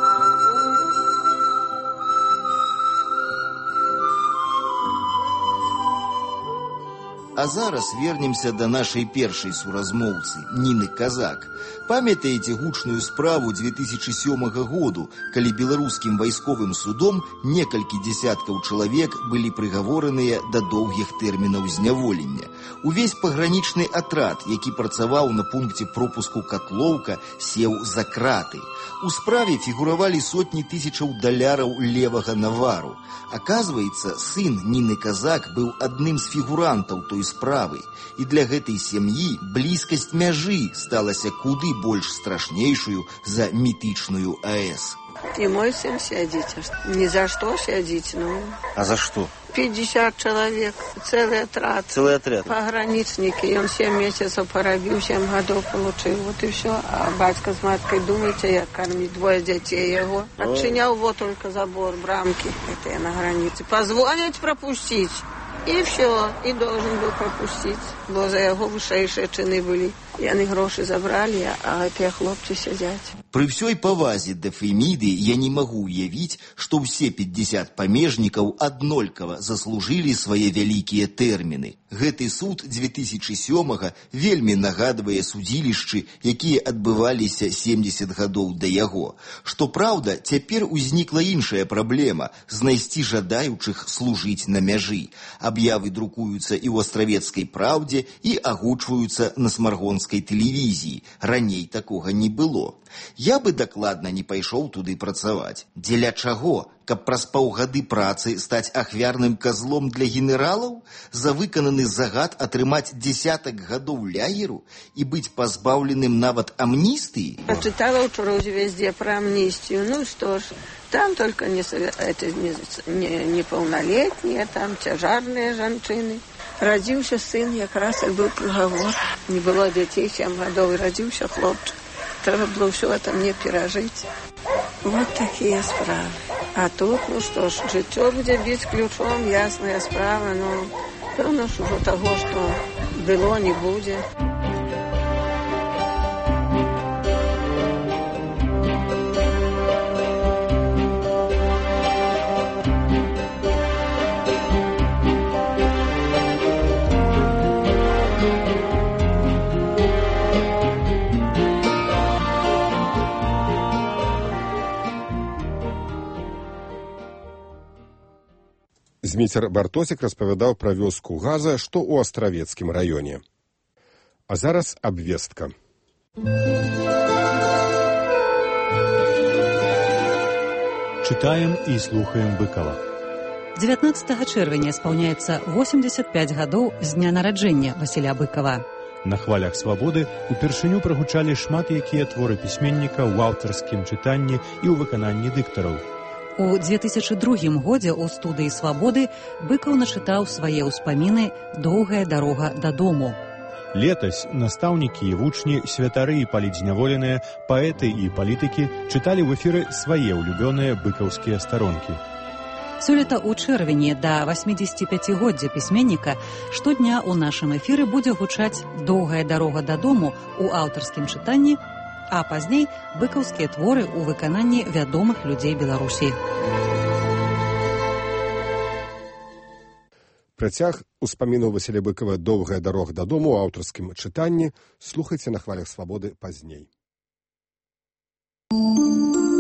А зараз вернемся до нашай першай суразмоўцы, Ніны Казак. Памятаеце гучную справу 2007 году, калі беларускім вайсковым судом некалькі дзесяткаў чалавек былі прыгавораныя да доўгіх тэрмінаў зняволення. Увесь пагранічны атрад, які працаваў на пункце пропуску Котловка, сеў за краты. У справе фігуравалі сотні тысячаў даляраў левага навару. Аказваецца, сын Ніны Казак быў адным з фігурантаў той справы, і для гэтай сям'і блізкасць мяжы сталася куды больш страшнейшую за мітычную АЭС. И мой сын сядет. Ни за что сядет, ну. А за что? 50 человек, целый отряд. Целый отряд. Пограничники, и он 7 месяцев поробил, 7 годов получил, вот и все. А батька с маткой, думаете, я кормить 2 детей его. Отчинял вот только забор, брамки, это я на границе. Позвонить, пропустить. И все, и должен был пропустить. Бо за его вышэйшие чины были. Яны гроши забрали, а гэтыя хлопцы сядзяць. Пры ўсёй павазе да Феміды я не магу уявіць, што ўсе 50 памежнікаў аднолькава заслужылі свае вялікія тэрміны. Гэты суд 2007-га вельмі нагадвае судзілішчы, якія адбываліся 70 гадоў да яго. Што праўда, цяпер узнікла іншая праблема – знайсці жадаючых служыць на мяжы. Аб'явы друкуюцца і ў астравецкай праўдзе, і агучваюцца на смаргонскай тэлевізіі. Раней такога не было. Я бы дакладна не пайшоў туды працаваць. Дзеля чаго? Каб праз паўгады працы стаць ахвярным казлом для генералаў? За выкананы загад атрымаць десятак гадоў ляеру і быць пазбаўленым нават амністыі? Прочитала учора везде про амнистию. Ну что ж, там только неполнолетние, там тяжарные женщины. Родился сын, якраз як был приговор. Не было детей 7 годов, и родился хлопчик. Треба было все это мне пережить. Вот такие справы. А тут, ну что ж, жыццё будзе біць ключом, ясная справа, но пэўна ж ужо таго, што было, не будзе. Зміцер Бартосік распавядаў пра вёску Газа, што ў астравецкім раёне. А зараз абвестка. Читаем і слухаем Быкова. 19 чэрвеня спаўняецца 85 гадоў з дня нараджэння Васіля Быкова. На хвалях свабоды упершыню прагучалі шмат якія творы пісьменніка ў аўтарскім чытанні і ў выкананні дыктараў. У 2002 годзе ў студыі «Свабоды» Быкаў начытаў свае ўспаміны «Доўгая дарога дадому». Летась настаўнікі і вучні, святары і палізняволеныя, паэты і палітыкі чыталі ў эфіры свае ўлюбёныя быкаўскія старонкі. Сёлета ў чэрвені да 85-годдзя пісьменніка штодня ў нашым эфіры будзе гучаць «Доўгая дарога дадому» ў аўтарскім чытанні, а пазней быкаўскія творы ў выкананні вядомых людзей Беларусі. Працяг успамінаў Васіля Быкава «Доўгая дарога дадому» ў аўтарскім чытанні слухайце на хвалях свабоды пазней.